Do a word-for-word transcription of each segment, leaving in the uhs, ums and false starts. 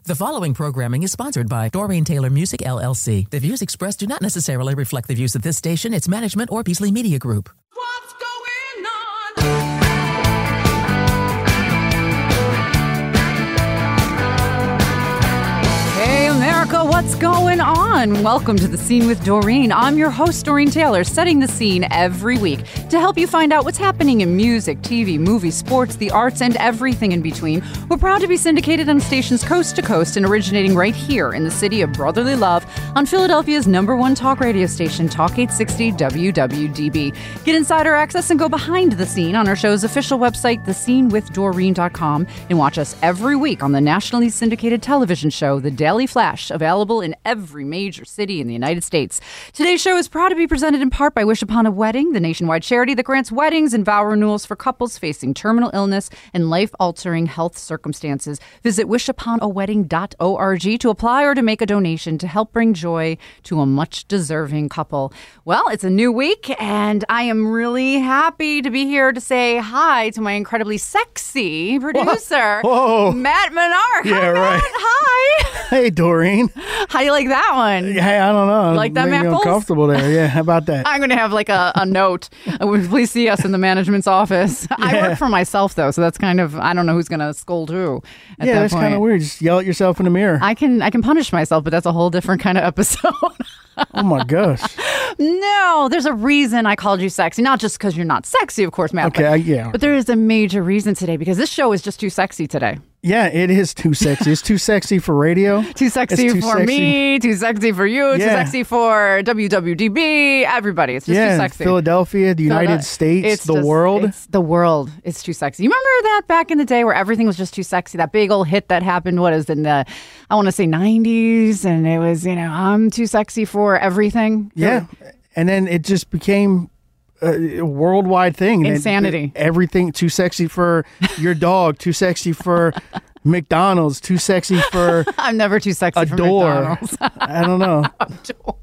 The following programming is sponsored by Doreen Taylor Music, L L C. The views expressed do not necessarily reflect the views of this station, its management, or Beasley Media Group. What's going on? Hey, America, what's going on? Welcome to The Scene with Doreen. I'm your host, Doreen Taylor, setting the scene every week to help you find out what's happening in music, T V, movies, sports, the arts, and everything in between. We're proud to be syndicated on stations coast to coast and originating right here in the city of brotherly love on Philadelphia's number one talk radio station, Talk eight sixty W W D B. Get insider access and go behind the scene on our show's official website, the scene with doreen dot com, and watch us every week on the nationally syndicated television show, The Daily Flash, available in every major city in the United States. Today's show is proud to be presented in part by Wish Upon a Wedding, the nationwide charity that grants weddings and vow renewals for couples facing terminal illness and life-altering health circumstances. Visit wish upon a wedding dot org to apply or to make a donation to help bring joy to a much-deserving couple. Well, it's a new week, and I am really happy to be here to say hi to my incredibly sexy producer, Whoa. Whoa. Matt Menard. Yeah, hi, right. Matt. Hi. Hey, Doreen. How you like that one? Hey, I don't know. Like that, Made me Mackles? uncomfortable there. Yeah, how about that? I'm going to have like a, a note. Uh, Please see us in the management's office. I Yeah. work for myself, though, so that's kind of, I don't know who's going to scold who at yeah, that that's point. kind of weird. Just yell at yourself in the mirror. I can I can punish myself, but that's a whole different kind of episode. Oh, my gosh. No, there's a reason I called you sexy. Not just because you're not sexy, of course, Matt. Okay, but, I- yeah. But there is a major reason today, because this show is just too sexy today. Yeah, it is too sexy. It's too sexy for radio. Too sexy It's too for sexy. me, too sexy for you, too Yeah. sexy for W W D B, everybody. It's just yeah, too sexy. Philadelphia, the United Philadelphia- States, it's the just- world. It's the world. It's too sexy. You remember that back in the day where everything was just too sexy? That big old hit that happened, what is in the, I want to say nineties, and it was, you know, I'm too sexy for everything. Yeah, and then it just became a worldwide thing. And it- Insanity. everything too sexy for your dog, too sexy for McDonald's, too sexy for I'm never too sexy a for door. McDonald's. I don't know. Door.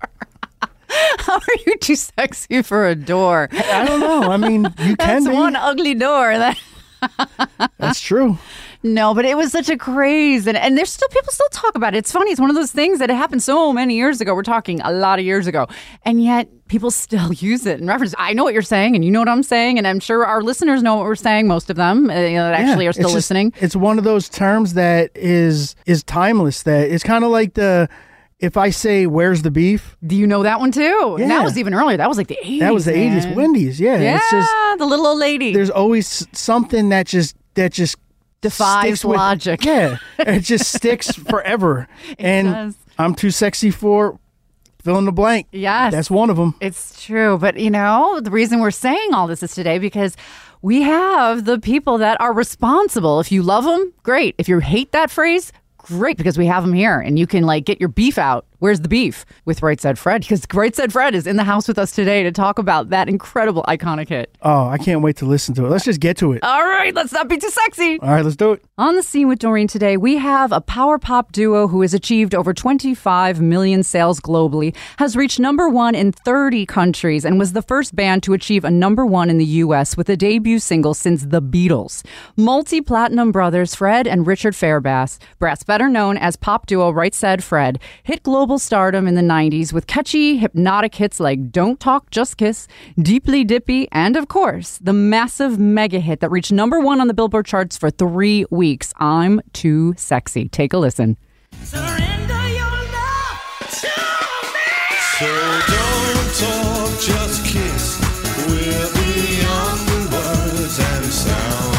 How are you too sexy for a door? I don't know. I mean, you can That's be. one ugly door. That That's true. No, but it was such a craze, and, and there's still people still talk about it. It's funny. It's one of those things that it happened so many years ago. We're talking a lot of years ago, and yet people still use it in reference. I know what you're saying, and you know what I'm saying, and I'm sure our listeners know what we're saying. Most of them, uh, you know, that actually Yeah, are still it's just- listening. It's one of those terms that is is timeless. That it's kind of like the if I say "Where's the beef?" Do you know that one too? And that Yeah. was even earlier. That was like the eighties. That was the man. eighties. Wendy's. Yeah, Yeah, it's just the little old lady there's always something that just that just defies sticks with- logic. Yeah, it just sticks forever. and does. I'm too sexy for fill in the blank. Yes. That's one of them. It's true. But, you know, the reason we're saying all this is today because we have the people that are responsible. If you love them, great. If you hate that phrase, great, because we have them here and you can like get your beef out. Where's the beef with Right Said Fred? Because Right Said Fred is in the house with us today to talk about that incredible iconic hit. Oh, I can't wait to listen to it. Let's just get to it. All right, let's not be too sexy. All right, let's do it. On the scene with Doreen today, we have a power pop duo who has achieved over twenty-five million sales globally, has reached number one in thirty countries, and was the first band to achieve a number one in the U S with a debut single since The Beatles. Multi-platinum brothers Fred and Richard Fairbrass, brass better known as pop duo Right Said Fred, hit global stardom in the nineties with catchy, hypnotic hits like Don't Talk, Just Kiss, Deeply Dippy, and of course, the massive mega hit that reached number one on the Billboard charts for three weeks, I'm Too Sexy. Take a listen. Surrender your love to me. So don't talk, just kiss. We're beyond words and sound.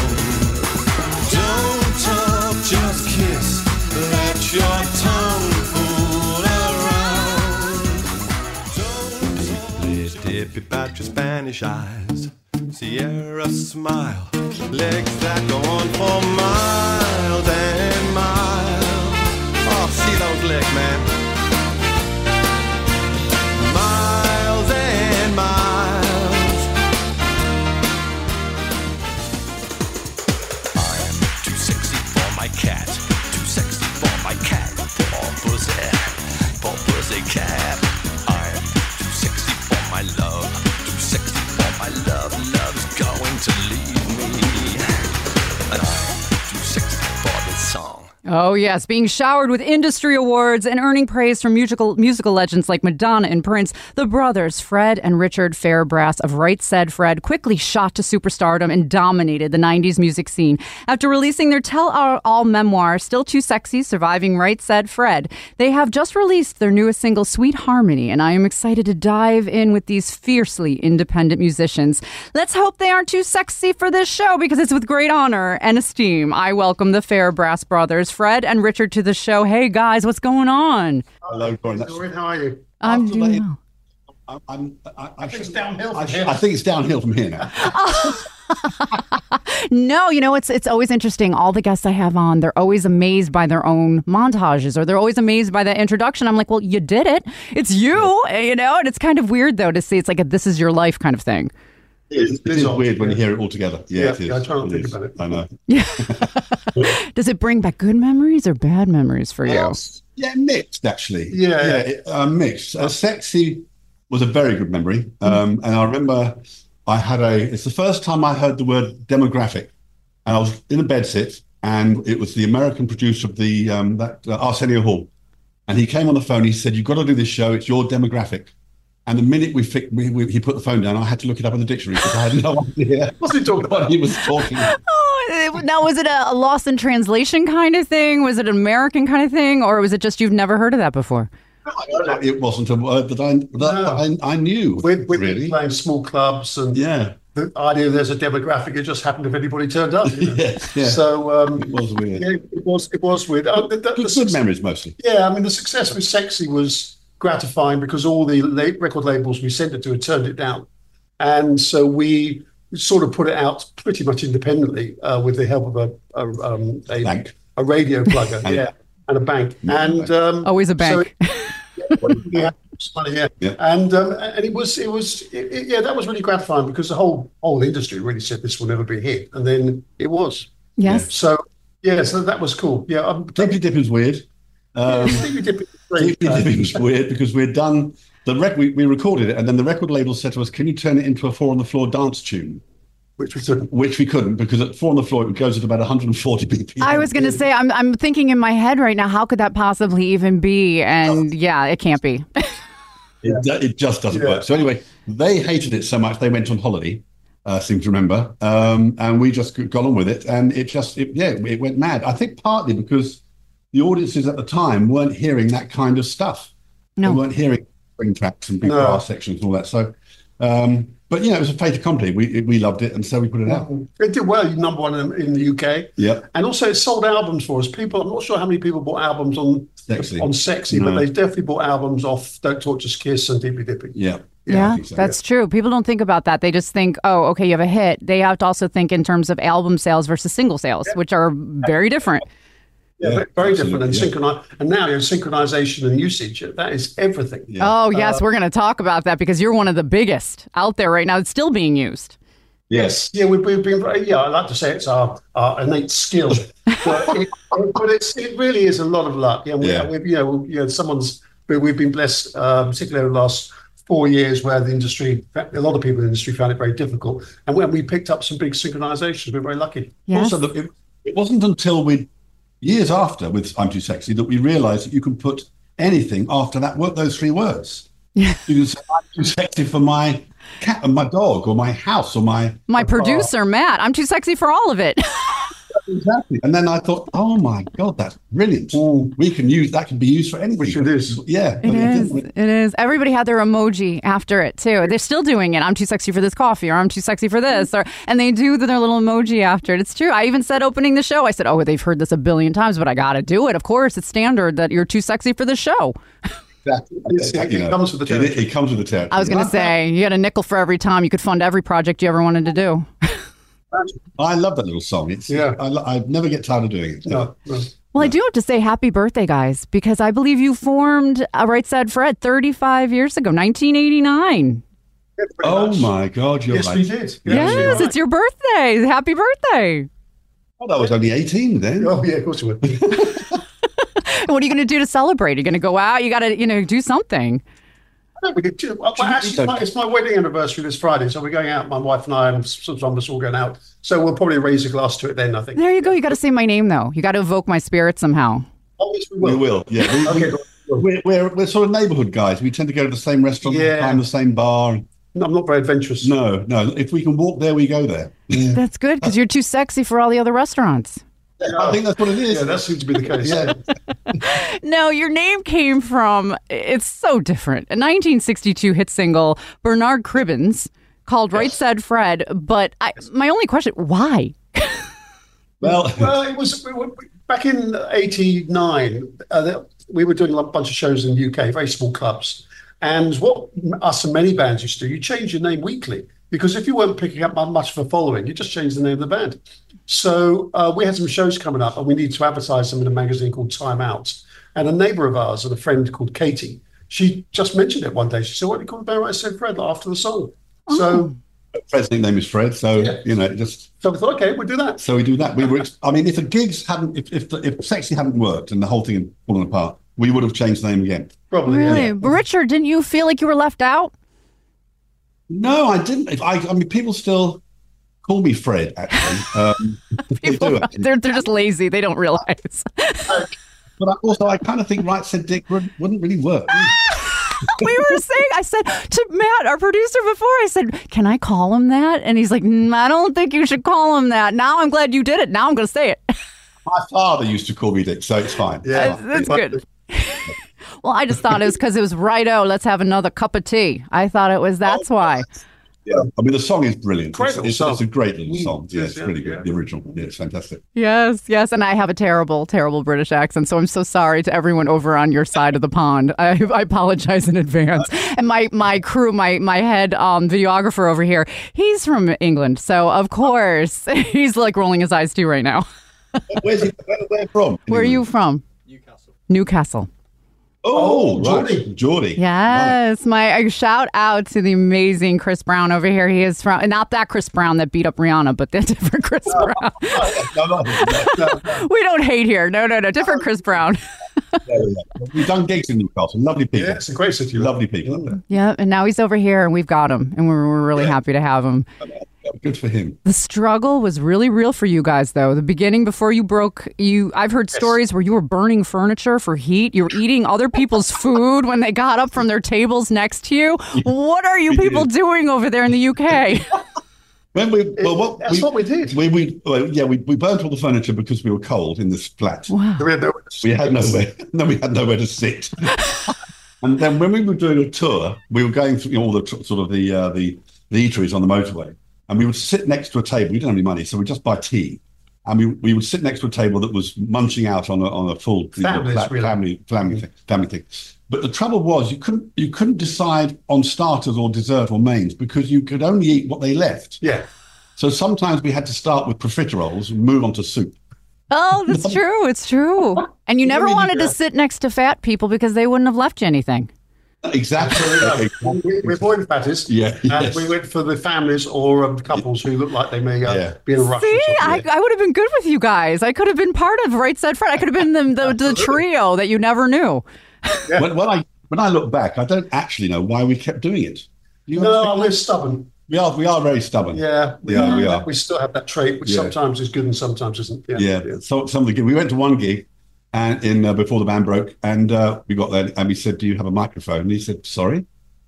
Don't talk, just kiss. Let your tongue fool around. Don't Deeply dippy about your Spanish eyes. Sierra smile. Legs that go on for miles and miles. Oh, see those legs, man. Miles and miles. I'm too sexy for my cat. Too sexy for my cat. Poor pussy. Poor pussy cat. I'm too sexy for my love. Too sexy for my love. Love's going to leave me. And I'm too sexy for this song. Oh, yes, being showered with industry awards and earning praise from musical musical legends like Madonna and Prince, the brothers Fred and Richard Fairbrass of Right Said Fred quickly shot to superstardom and dominated the nineties music scene. After releasing their tell-all memoir, Still Too Sexy, Surviving Right Said Fred, they have just released their newest single, Sweet Harmony, and I am excited to dive in with these fiercely independent musicians. Let's hope they aren't too sexy for this show, because it's with great honor and esteem I welcome the Fairbrass brothers, Fred and Richard, to the show. Hey guys, what's going on? Hello, Gordon. Doreen, how are you? I'm After doing they- well. I, I'm, I, I, I think it's should- downhill I, from sh- here. I think it's downhill from here now. No, you know, it's it's always interesting. All the guests I have on, they're always amazed by their own montages, or they're always amazed by the introduction. I'm like, well, you did it. It's you, you know? And it's kind of weird, though, to see it's like a this is your life kind of thing. It is, it is bizarre, weird when you yeah. hear it all together. Yeah, Yeah, it is. yeah, I try not to It think is. about it. I know. Does it bring back good memories or bad memories for you? Uh, yeah, mixed actually. Yeah, yeah, yeah. it, uh, mixed. Uh, Sexy was a very good memory, um, and I remember I had a. It's the first time I heard the word demographic, and I was in a bedsit, and it was the American producer of the um, that uh, Arsenio Hall, and he came on the phone. He said, "You've got to do this show. It's your demographic." And the minute we, fi- we, we he put the phone down, I had to look it up in the dictionary because I had no idea What's he talking what about? he was talking about. Oh, it- now, was it a, a lost in translation kind of thing? Was it an American kind of thing? Or was it just you've never heard of that before? It wasn't a word that I that No. I, I knew. We've, we've really. been playing small clubs, and Yeah. the idea there's a demographic, it just happened if anybody turned up. You know? Yeah, yeah. So um, It was weird. yeah, it was it was weird. Oh, the, the, the Good, good suc- memories mostly. Yeah, I mean the success with Sexy was gratifying because all the la- record labels we sent it to had turned it down, and so we sort of put it out pretty much independently uh, with the help of a a, um, a, Bank. a radio plugger, And- yeah, and a bank, Yeah, and um, Always a bank. So it, yeah, it's funny, yeah, Yeah. and um, and it was it was it, it- yeah, that was really gratifying because the whole whole industry really said this will never be a hit, and then it was. Yes. So yeah, so that was cool. Yeah, um, Dippy Dipping's weird. Um, Sleepy Dippy was great. Dippy Dipping's weird because we'd done the rec. We, we recorded it, and then the record label said to us, "Can you turn it into a four on the floor dance tune?" which we couldn't. Which we couldn't because at four on the floor it goes at about one hundred forty B P M. I was going to say, I'm I'm thinking in my head right now, how could that possibly even be? And yeah, it can't be. It, it just doesn't Yeah. work. So anyway, they hated it so much they went on holiday. Uh, seem to remember, um, and we just got on with it, and it just it, yeah, it went mad. I think partly because the audiences at the time weren't hearing that kind of stuff. No. They weren't hearing string tracks and big No. brass sections and all that. So, um, but you know, it was a fait accompli. We we loved it, and so we put it out. It did well, number one in, in the U K. Yeah. And also it sold albums for us. People, I'm not sure how many people bought albums on Sexy. on Sexy, No. but they definitely bought albums off Don't Talk Just Kiss and Dippy Dippy. Yeah. Yeah, I think so, that's true. People don't think about that. They just think, oh, okay, you have a hit. They have to also think in terms of album sales versus single sales, which are very different. Yeah, Yeah, ve- very different. And absolutely, synchroni- and now you know, synchronization and usage, that is everything. Yeah. Oh, yes, we're going to talk about that because you're one of the biggest out there right now. It's still being used. Yes. Yeah, we've, we've been very, yeah, I like to say it's our, our innate skill, but, it, but it's, it really is a lot of luck. Yeah, we, Yeah. We've, you know, you know, someone's, we- we've been blessed, uh, particularly over the last four years where the industry, a lot of people in the industry found it very difficult. And when we picked up some big synchronizations, we're very lucky. Yes. Also, the, it, it wasn't until we, years after with I'm Too Sexy, that we realised that you can put anything after that word, those three words. Yeah. You can say, I'm too sexy for my cat and my dog or my house or my... My producer, Matt, I'm too sexy for all of it. Exactly. And then I thought, oh my God, that's brilliant. We can use, that can be used for anything. Which it is. Yeah. It but is. didn't- It is. Everybody had their emoji after it too. They're still doing it. I'm too sexy for this coffee, or I'm too sexy for this, or and they do their little emoji after it. It's true. I even said opening the show, I said, "Oh, they've heard this a billion times, but I got to do it. Of course, it's standard that you're too sexy for the show." Exactly. It's- it- it comes with the It, territory. it comes with the territory. I was going to say you had a nickel for every time. You could fund every project you ever wanted to do. I love that little song. It's, Yeah. I, lo- I never get tired of doing it. No, no. Well, I do have to say happy birthday, guys, because I believe you formed uh, Right Said Fred thirty-five years ago, nineteen eighty-nine. Yeah, pretty Oh much. my God, you're Yes, right. we did. Yeah, Yes, you're right. it's your birthday. Happy birthday. Oh, that was only eighteen then. Oh, yeah, of course it would. What are you going to do to celebrate? Are you going to go out? You got to, you know, do something. Yeah, we did. Well, actually, it's my, it's my wedding anniversary this Friday, so we're going out. My wife and I, and some of us all going out. So we'll probably raise a glass to it then. I think. There you go. You got to say my name though. You got to evoke my spirit somehow. Oh, yes, we We will. will, yeah. We, Okay. we, we're, we're, we're sort of neighbourhood guys. We tend to go to the same restaurant, all the Yeah. time, the same bar. No, I'm not very adventurous. No, no. If we can walk there, we go there. Yeah. That's good because you're too sexy for all the other restaurants. I think that's what it is. Yeah, that seems to be the case. Yeah. No, your name came from, it's so different. A nineteen sixty-two hit single, Bernard Cribbins, called Right Said Fred. But I, my only question, why? Well, Well, it was we were- back in eighty-nine. Uh, the- we were doing a bunch of shows in the U K, very small clubs. And what us and many bands used to do, you change your name weekly because if you weren't picking up much of a following, you just changed the name of the band. So uh, we had some shows coming up and we needed to advertise them in a magazine called Time Out. And a neighbour of ours and a friend called Katie, she just mentioned it one day. She said, "What do you call the band?" I said, "Fred," like, after the song. So, Fred's nickname is Fred, so Yeah. you know, just so we thought, okay, we'll do that. so we do that. We were, I mean, if the gigs hadn't, if if, the, if Sexy hadn't worked and the whole thing had fallen apart, we would have changed the name again. Probably. Really? Yeah. But Richard, didn't you feel like you were left out? No, I didn't. If I, I mean, people still call me Fred. Actually, um, they do. Actually. They're, they're just lazy. They don't realize. But I, also, I kind of think Right Said Dick wouldn't, wouldn't really work. We were saying, I said to Matt, our producer, before, I said, can I call him that? And he's like, mm, I don't think you should call him that. Now I'm glad you did it. Now I'm going to say it. My father used to call me Dick, so it's fine. Yeah. That's good. Well, I just thought it was because it was righto. Let's have another cup of tea. I thought it was that's why. Yeah, I mean the song is brilliant. Great It's, little it's, song. it's a great little Mm, song. Yeah, yes, it's yeah, really good. yeah. The original, yeah, it's fantastic. Yes, yes. And I have a terrible, terrible British accent. So I'm so sorry to everyone over on your side of the pond. I, I apologize in advance. And my, my crew, my, my head um, videographer over here, he's from England. So, of course, he's like rolling his eyes too right now. Where's he? Where, where from? Where are you from? Newcastle. Newcastle. Oh, Oh, right. Geordie. Geordie. Right. Yes, my I shout out to the amazing Chris Brown over here. He is from not that Chris Brown that beat up Rihanna, but the different Chris Brown. No, no, no, no, We don't hate here. No, no, no, different Chris Brown. no. We've done gigs in Newcastle. Lovely people. Yeah, it's a great city. Lovely people up there. Yeah, and now he's over here, and we've got him, and we're we're really happy to have him. Good for him. The struggle was really real for you guys, though. The beginning, before you broke, you I've heard stories where you were burning furniture for heat. You were eating other people's food when they got up from their tables next to you. What are you We people did. doing over there in the U K? When we, well, what That's we, what we did. We, we, well, yeah, we, we burnt all the furniture because we were cold in this flat. Wow. We had no- We had nowhere. No, we had nowhere to sit. And then when we were doing a tour, we were going through all the tr- sort of the uh, the the eateries on the motorway, and we would sit next to a table. We didn't have any money, so we just buy tea, and we, we would sit next to a table that was munching out on a on a full you know, Families, flat- really. family family thing, family thing. But the trouble was you couldn't you couldn't decide on starters or dessert or mains because you could only eat what they left. Yeah. So sometimes we had to start with profiteroles and move on to soup. Oh, that's true. It's true. And you never really wanted to do. sit next to fat people because they wouldn't have left you anything. Exactly. We, we avoided fatties. Yeah, And yes. we went for the families or um, couples who looked like they may uh, Yeah. be in a rush. or See, something. I, I would have been good with you guys. I could have been part of Right Said Fred. I could have been the, the, the trio that you never knew. when, when I when I look back, I don't actually know why we kept doing it. You No, understand? we're stubborn. we are we are very stubborn. Yeah, we are. We are. We still have that trait, which Yeah. sometimes is good and sometimes isn't. Yeah. Yeah. So some of the gig, we went to one gig, and in uh, before the band broke, and uh, we got there, and we said, "Do you have a microphone?" And he said, "Sorry."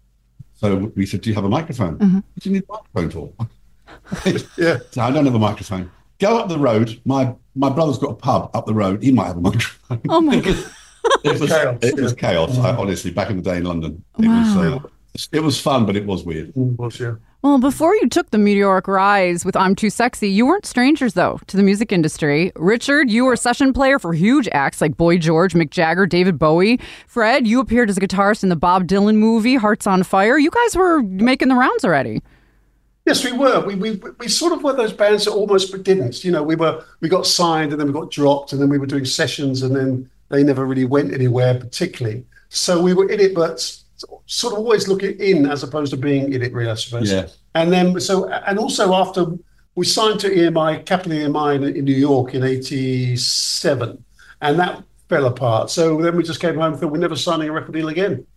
So we said, "Do you have a microphone?" Mm-hmm. What do you need a microphone for? Yeah. So I don't have a microphone. Go up the road. My my brother's got a pub up the road. He might have a microphone. Oh, my God. It was Chaos, it was yeah. chaos. I, honestly, back in the day in London, it was uh, it was fun, but it was weird. Mm, was, yeah. Well, before you took the meteoric rise with I'm Too Sexy, you weren't strangers, though, to the music industry. Richard, you were a session player for huge acts like Boy George, Mick Jagger, David Bowie. Fred, you appeared as a guitarist in the Bob Dylan movie, Hearts on Fire. You guys were making the rounds already. Yes, we were. We, we we sort of were those bands that almost but didn't. You know, we were we got signed and then we got dropped and then we were doing sessions and then they never really went anywhere particularly. So we were in it, but sort of always looking in as opposed to being in it, really, I suppose. Yeah. And then so and also after we signed to E M I, Capital E M I in, in New York in eighty-seven, and that fell apart. So then we just came home and thought we're never signing a record deal again.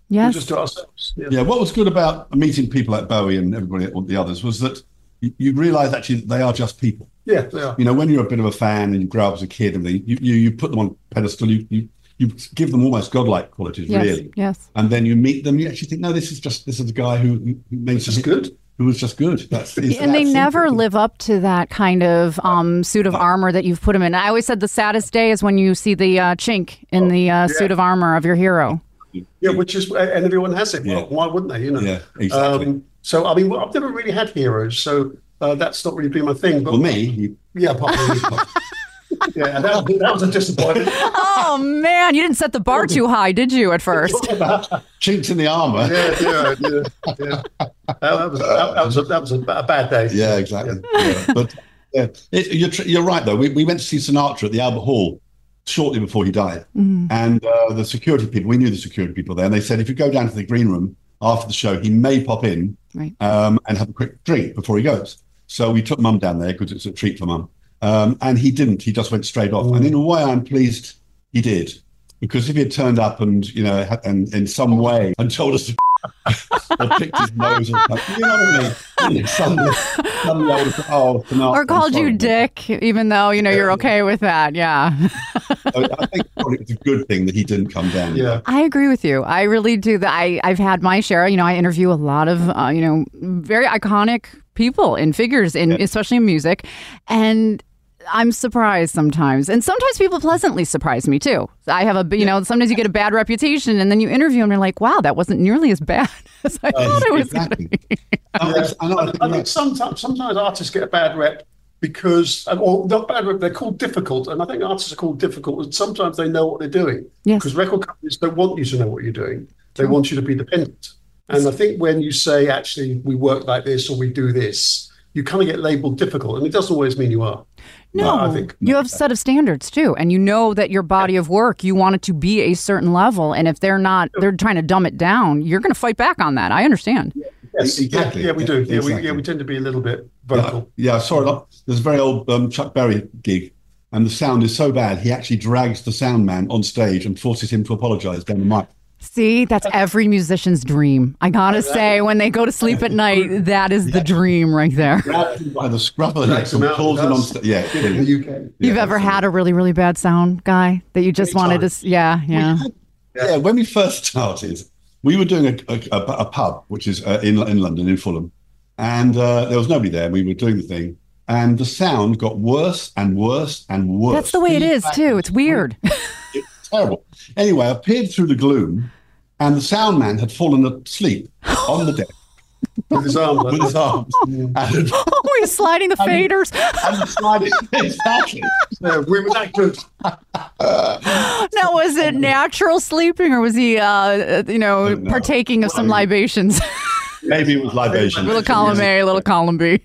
We Yes. just do it ourselves. Yeah. Yeah, what was good about meeting people like Bowie and everybody, all the others, was that you, you realise actually that they are just people. Yeah, they are. You know, when you're a bit of a fan and you grow up as a kid and everything, you, you, you put them on a pedestal, you, you, you give them almost godlike qualities, Yes. really. Yes. And then you meet them, you actually think, no, this is just, this is a guy who, who made This is good. Who was just good. That's, it's And they that never simple. live up to that kind of um, suit of armor that you've put them in. I always said the saddest day is when you see the uh, chink in the uh, suit of armor of your hero. Yeah, which is, and everyone has it. Well, Yeah. why wouldn't they? You know. Yeah, exactly. Um, so I mean, well, I've never really had heroes, so uh, that's not really been my thing. But Well, me, you, yeah, apart from me. Yeah, that, that was a disappointment. Oh, man. You didn't set the bar too high, did you, at first? chinks in the armour. Yeah, yeah, yeah. yeah. That, that was that, that was a, that was a, a bad day. Yeah, exactly. Yeah. But yeah, it, you're, tr- you're right, though. We, we went to see Sinatra at the Albert Hall shortly before he died. And uh, the security people, we knew the security people there, and they said, if you go down to the green room after the show, he may pop in Right. um, and have a quick drink before he goes. So we took Mum down there because it's a treat for Mum. Um, and he didn't. He just went straight off. And in a way, I'm pleased he did. Because if he had turned up and, you know, ha- and in some way and told us to or picked his nose or something, you know what I mean? Suddenly, suddenly I would have, oh, Sinatra, Or I'm called you sorry. Dick, even though, you know, you're okay with that. Yeah. I, I think probably it's a good thing that he didn't come down. Yeah. I agree with you. I really do. That I I've had my share. You know, I interview a lot of uh, you know very iconic people and figures in especially in music, and I'm surprised sometimes, and sometimes people pleasantly surprise me too. I have a you know sometimes you get a bad reputation, and then you interview them and you're like, wow, that wasn't nearly as bad as I thought it was. Exactly. Yeah. I, I know, I think I think that's- sometimes sometimes artists get a bad rep because, or not bad rep, they're called difficult, and I think artists are called difficult, and sometimes they know what they're doing. Yes. Because record companies don't want you to know what you're doing; they want you to be dependent. And I think when you say, actually, we work like this or we do this, you kind of get labeled difficult, and it doesn't always mean you are. No, I think you have a set of standards too, and you know that your body of work, you want it to be a certain level, and if they're not, they're trying to dumb it down. You're going to fight back on that. I understand. yes, Exactly. Yeah, yeah, we do. Yeah, we, yeah, Exactly. we tend to be a little bit Yeah, vocal. yeah, I saw it. on- There's a very old um, Chuck Berry gig, and the sound is so bad, he actually drags the sound man on stage and forces him to apologise down the mic. See, that's every musician's dream. I gotta say, when they go to sleep at night, that is the dream right there. Grabs him by the scruff of the neck Drags him and out, pulls him on does. stage. Yeah, Did it in the U K. You've ever had a really, really bad sound guy that you just wanted to, s- yeah, yeah. yeah. When we first started, we were doing a, a, a, a pub, which is uh, in in London, in Fulham, and uh, there was nobody there. We were doing the thing, and the sound got worse and worse and worse. That's the way it is too. It's weird. It's terrible. Anyway, I peered through the gloom, and the sound man had fallen asleep on the deck With his arm. with his arms and, Oh, he's sliding the faders. and sliding. Exactly. Yeah, we were that good. Now, was it natural sleeping, or was he, uh, you know, know. partaking of some libations? Maybe it was libation. little column A, little column B.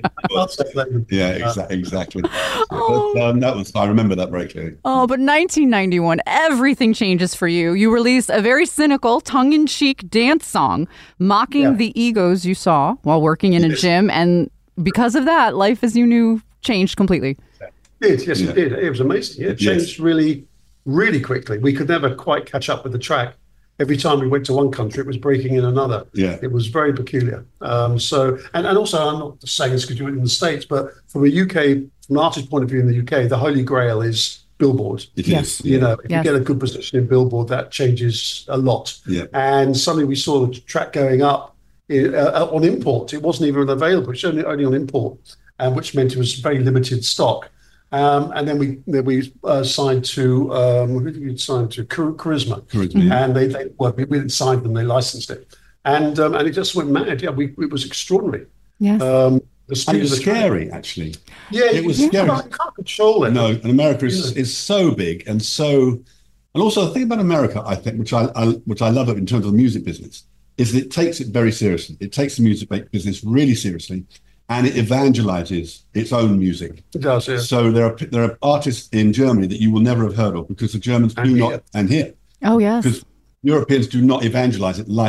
Yeah, exa- exactly. But, um, that was. I remember that very clearly. Oh, but nineteen ninety-one, everything changes for you. You release a very cynical, tongue-in-cheek dance song mocking Yeah. the egos you saw while working in a gym, and because of that, life as you knew changed completely. It did, yes, Yeah. it did. It was amazing. It Yes. changed really, really quickly. We could never quite catch up with the track. Every time we went to one country, it was breaking in another. Yeah. It was very peculiar. Um, so, and, and also, I'm not just saying this because you're in the States, but from a U K, from an artist point of view in the U K, the holy grail is Billboard. It Yes. is, You yeah. know, if Yes. you get a good position in Billboard, that changes a lot. Yeah. And suddenly we saw the track going up in, uh, on import. It wasn't even available. It was only, only on import, um, which meant it was very limited stock. Um, and then we then we uh, signed to um, who did we sign to? Char- Charisma, Charisma, yeah. and they, they well, we, we didn't sign them; they licensed it, and um, and it just went mad. Yeah, we it was extraordinary. Yes. Um, the And speed it was of the track. scary, actually. Yeah, It was you, scary. Can't, you can't control it. No, and America is, Yeah. is so big and so, and also the thing about America, I think, which I, I which I love in terms of the music business, is that it takes it very seriously. It takes the music business really seriously, and it evangelizes its own music. It does. Yeah. So there are there are artists in Germany that you will never have heard of because the Germans And do here. not, and here, Oh, yes. because Europeans do not evangelize it like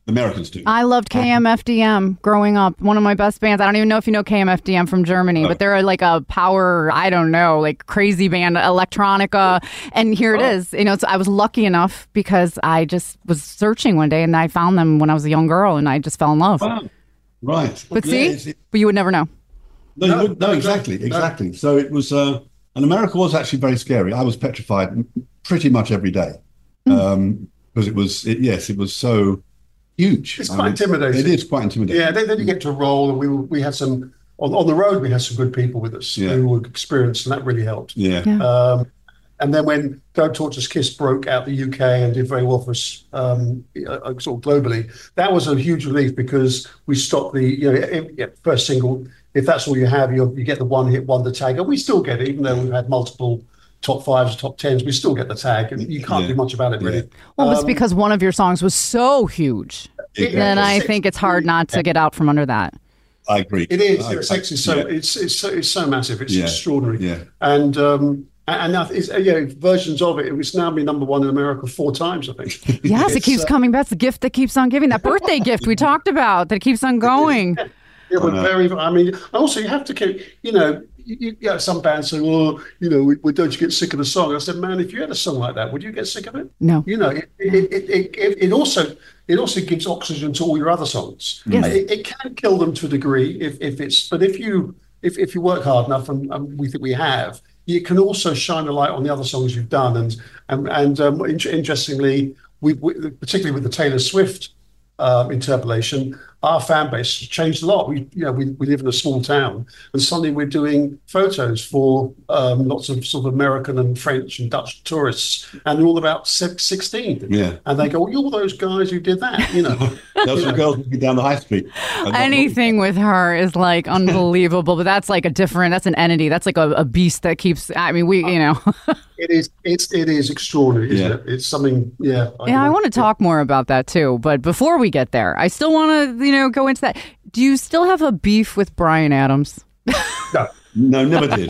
The Americans do. I loved K M F D M growing up. One of my best bands. I don't even know if you know K M F D M from Germany, Oh. but they're like a power, I don't know, like crazy band, electronica. And here it Oh. is. You know, so I was lucky enough because I just was searching one day and I found them when I was a young girl and I just fell in love. Wow. Right. But Yeah, see, it's- it- but you would never know. no, you No, wouldn't- no, no, exactly, no. exactly. So it was, uh, and America was actually very scary. I was petrified m- pretty much every day Hmm. um, because it was, it, yes, it was so huge. It's I quite mean, intimidating. It is quite intimidating. Yeah, then, then you get to a roll, and we were- we had some on, on the road. We had some good people with us Yeah. who were experienced, and that really helped. Yeah. Yeah. Um, and then when Don't Torture's Kiss broke out the U K and did very well for us, um, uh, sort of globally, that was a huge relief because we stopped the you know if, yeah, first single. If that's all you have, you you get the one hit wonder tag, and we still get it, even though we've had multiple top fives, top tens. We still get the tag, and you can't Yeah. do much about it really. Yeah. Well, Um, it's because one of your songs was so huge. Exactly. Then I think it's hard not to get out from under that. I agree. It is. I- It's I- actually so. yeah. It's it's so it's so massive. It's Yeah. extraordinary. Yeah. And um and that is, you know, versions of it. It was now been number one in America four times, I think. Yes, it It's, keeps uh, coming back. That's the gift that keeps on giving. That birthday gift we talked about that keeps on going. Yeah, but very. I mean, also you have to keep. You know, you, you yeah, some bands say, "Oh, you know, we, we don't you get sick of the song?" I said, "Man, if you had a song like that, would you get sick of it?" No. You know, it it, it, it, it, it also it also gives oxygen to all your other songs. Yes. It, it can kill them to a degree if, if it's, but if you if, if you work hard enough, and, and we think we have, you can also shine a light on the other songs you've done. And and and um, in, interestingly, we, we particularly with the Taylor Swift uh, interpolation, our fan base has changed a lot. We, you know, we, we live in a small town, and suddenly we're doing photos for um, lots of sort of American and French and Dutch tourists, and they're all about six- sixteen. Yeah. And they go, "You're those guys who did that," you know. Those were girls walking down the high street. And not- Anything with her is like unbelievable, but that's like a different, that's an entity. That's like a, a beast that keeps, I mean, we, you know. It is, it's, it is extraordinary, isn't Yeah. it? It's something, yeah. Yeah, I know. want to talk more about that too. But before we get there, I still want to, you know, go into that. Do you still have a beef with Bryan Adams? No. No, never did.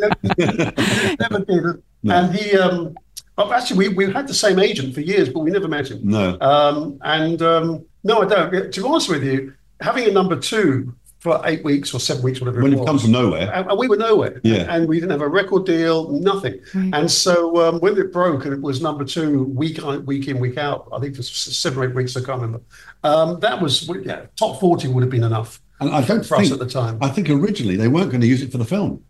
Never did. And he, um, well, actually, we we had the same agent for years, but we never met him. No. Um, and um, no, I don't. To be honest with you, having a number two for eight weeks or seven weeks, whatever When it you've was, come from nowhere. and, and we were nowhere. Yeah. And we didn't have a record deal, nothing. And so um, when it broke and it was number two week on, week in, week out, I think for s- seven or eight weeks, I can't remember. Um, that was, yeah, top forty would have been enough. And I don't for think, us at the time. I think originally they weren't going to use it for the film.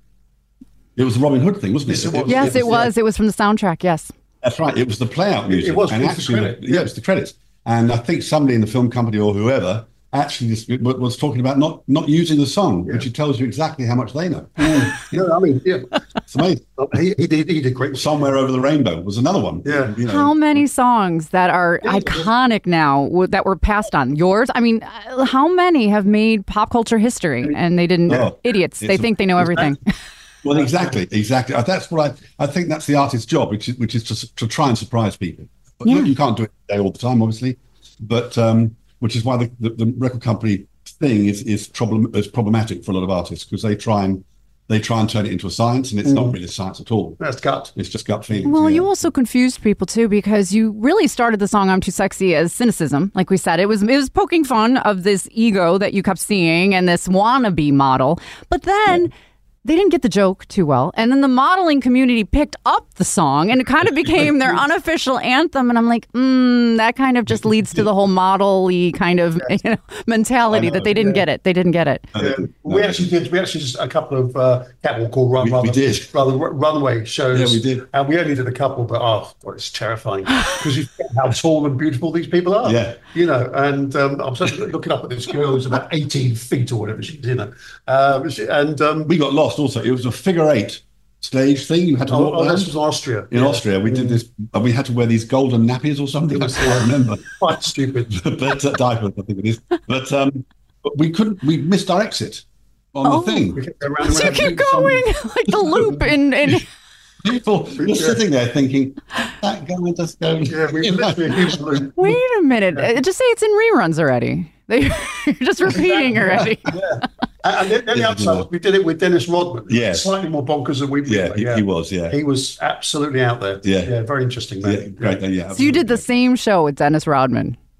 It was the Robin Hood thing, wasn't it? Yes, it was. Yes, it was. It was from the soundtrack. Yes. That's right. It was the play-out music. it was, and it was the actually, credit, yeah, yeah. it was the credits. And I think somebody in the film company or whoever actually just w- was talking about not not using the song, which it tells you exactly how much they know. Yeah, I mean, yeah. It's amazing. He, he did he did great. Somewhere Over the Rainbow was another one. Yeah. You know. How many songs that are iconic now w- that were passed on? Yours? I mean, uh, how many have made pop culture history and they didn't? Oh, idiots. They it's- think they know everything. Well, exactly, exactly. Uh, That's what I. I think that's the artist's job, which is which is to s- to try and surprise people. But Yeah. you can't do it all the time, obviously. But um, which is why the, the, the record company thing is is problem is problematic for a lot of artists because they try and they try and turn it into a science, and it's not really science at all. That's gut. It's just gut feelings. Well, yeah. you also confused people too because you really started the song "I'm Too Sexy" as cynicism, like we said. It was it was poking fun of this ego that you kept seeing and this wannabe model. But then they didn't get the joke too well, and then the modeling community picked up the song, and it kind of became their unofficial anthem. And I'm like, mm, that kind of just leads to the whole model-y kind of you know, mentality I know, that they didn't yeah. get it. They didn't get it. Yeah. We actually did. We actually did a couple of uh, catwalk or run, We- we rather, did. rather ru- runway shows. Yeah, we did. And we only did a couple, but oh, God, it's terrifying because you forget how tall and beautiful these people are. Yeah. you know. And um, I'm just looking up at this girl who's about eighteen feet or whatever she is, you know. Um, she, and um, we got lost. Also, it was a figure eight stage thing. You had to oh, walk oh, around. this was Austria. In Yeah. Austria, we did this, and we had to wear these golden nappies or something. I can't remember. Quite stupid. but uh, diapers, I think it is. But um, but we couldn't. We missed our exit on Oh. the thing. We kept going round and So you round. keep going like the loop in. in People were sitting there thinking, "That guy just go." Yeah, we You were know? literally a huge loop. Wait a minute. Uh, Just say it's in reruns already. They, you're just repeating already. Yeah. And then, then the Yeah, upside, yeah. we did it with Dennis Rodman. Yes. Slightly more bonkers than we were. Yeah, he, he was. Yeah, He was absolutely out there. Yeah. Yeah, very interesting, man. yeah, great. Yeah, So you did the same show with Dennis Rodman.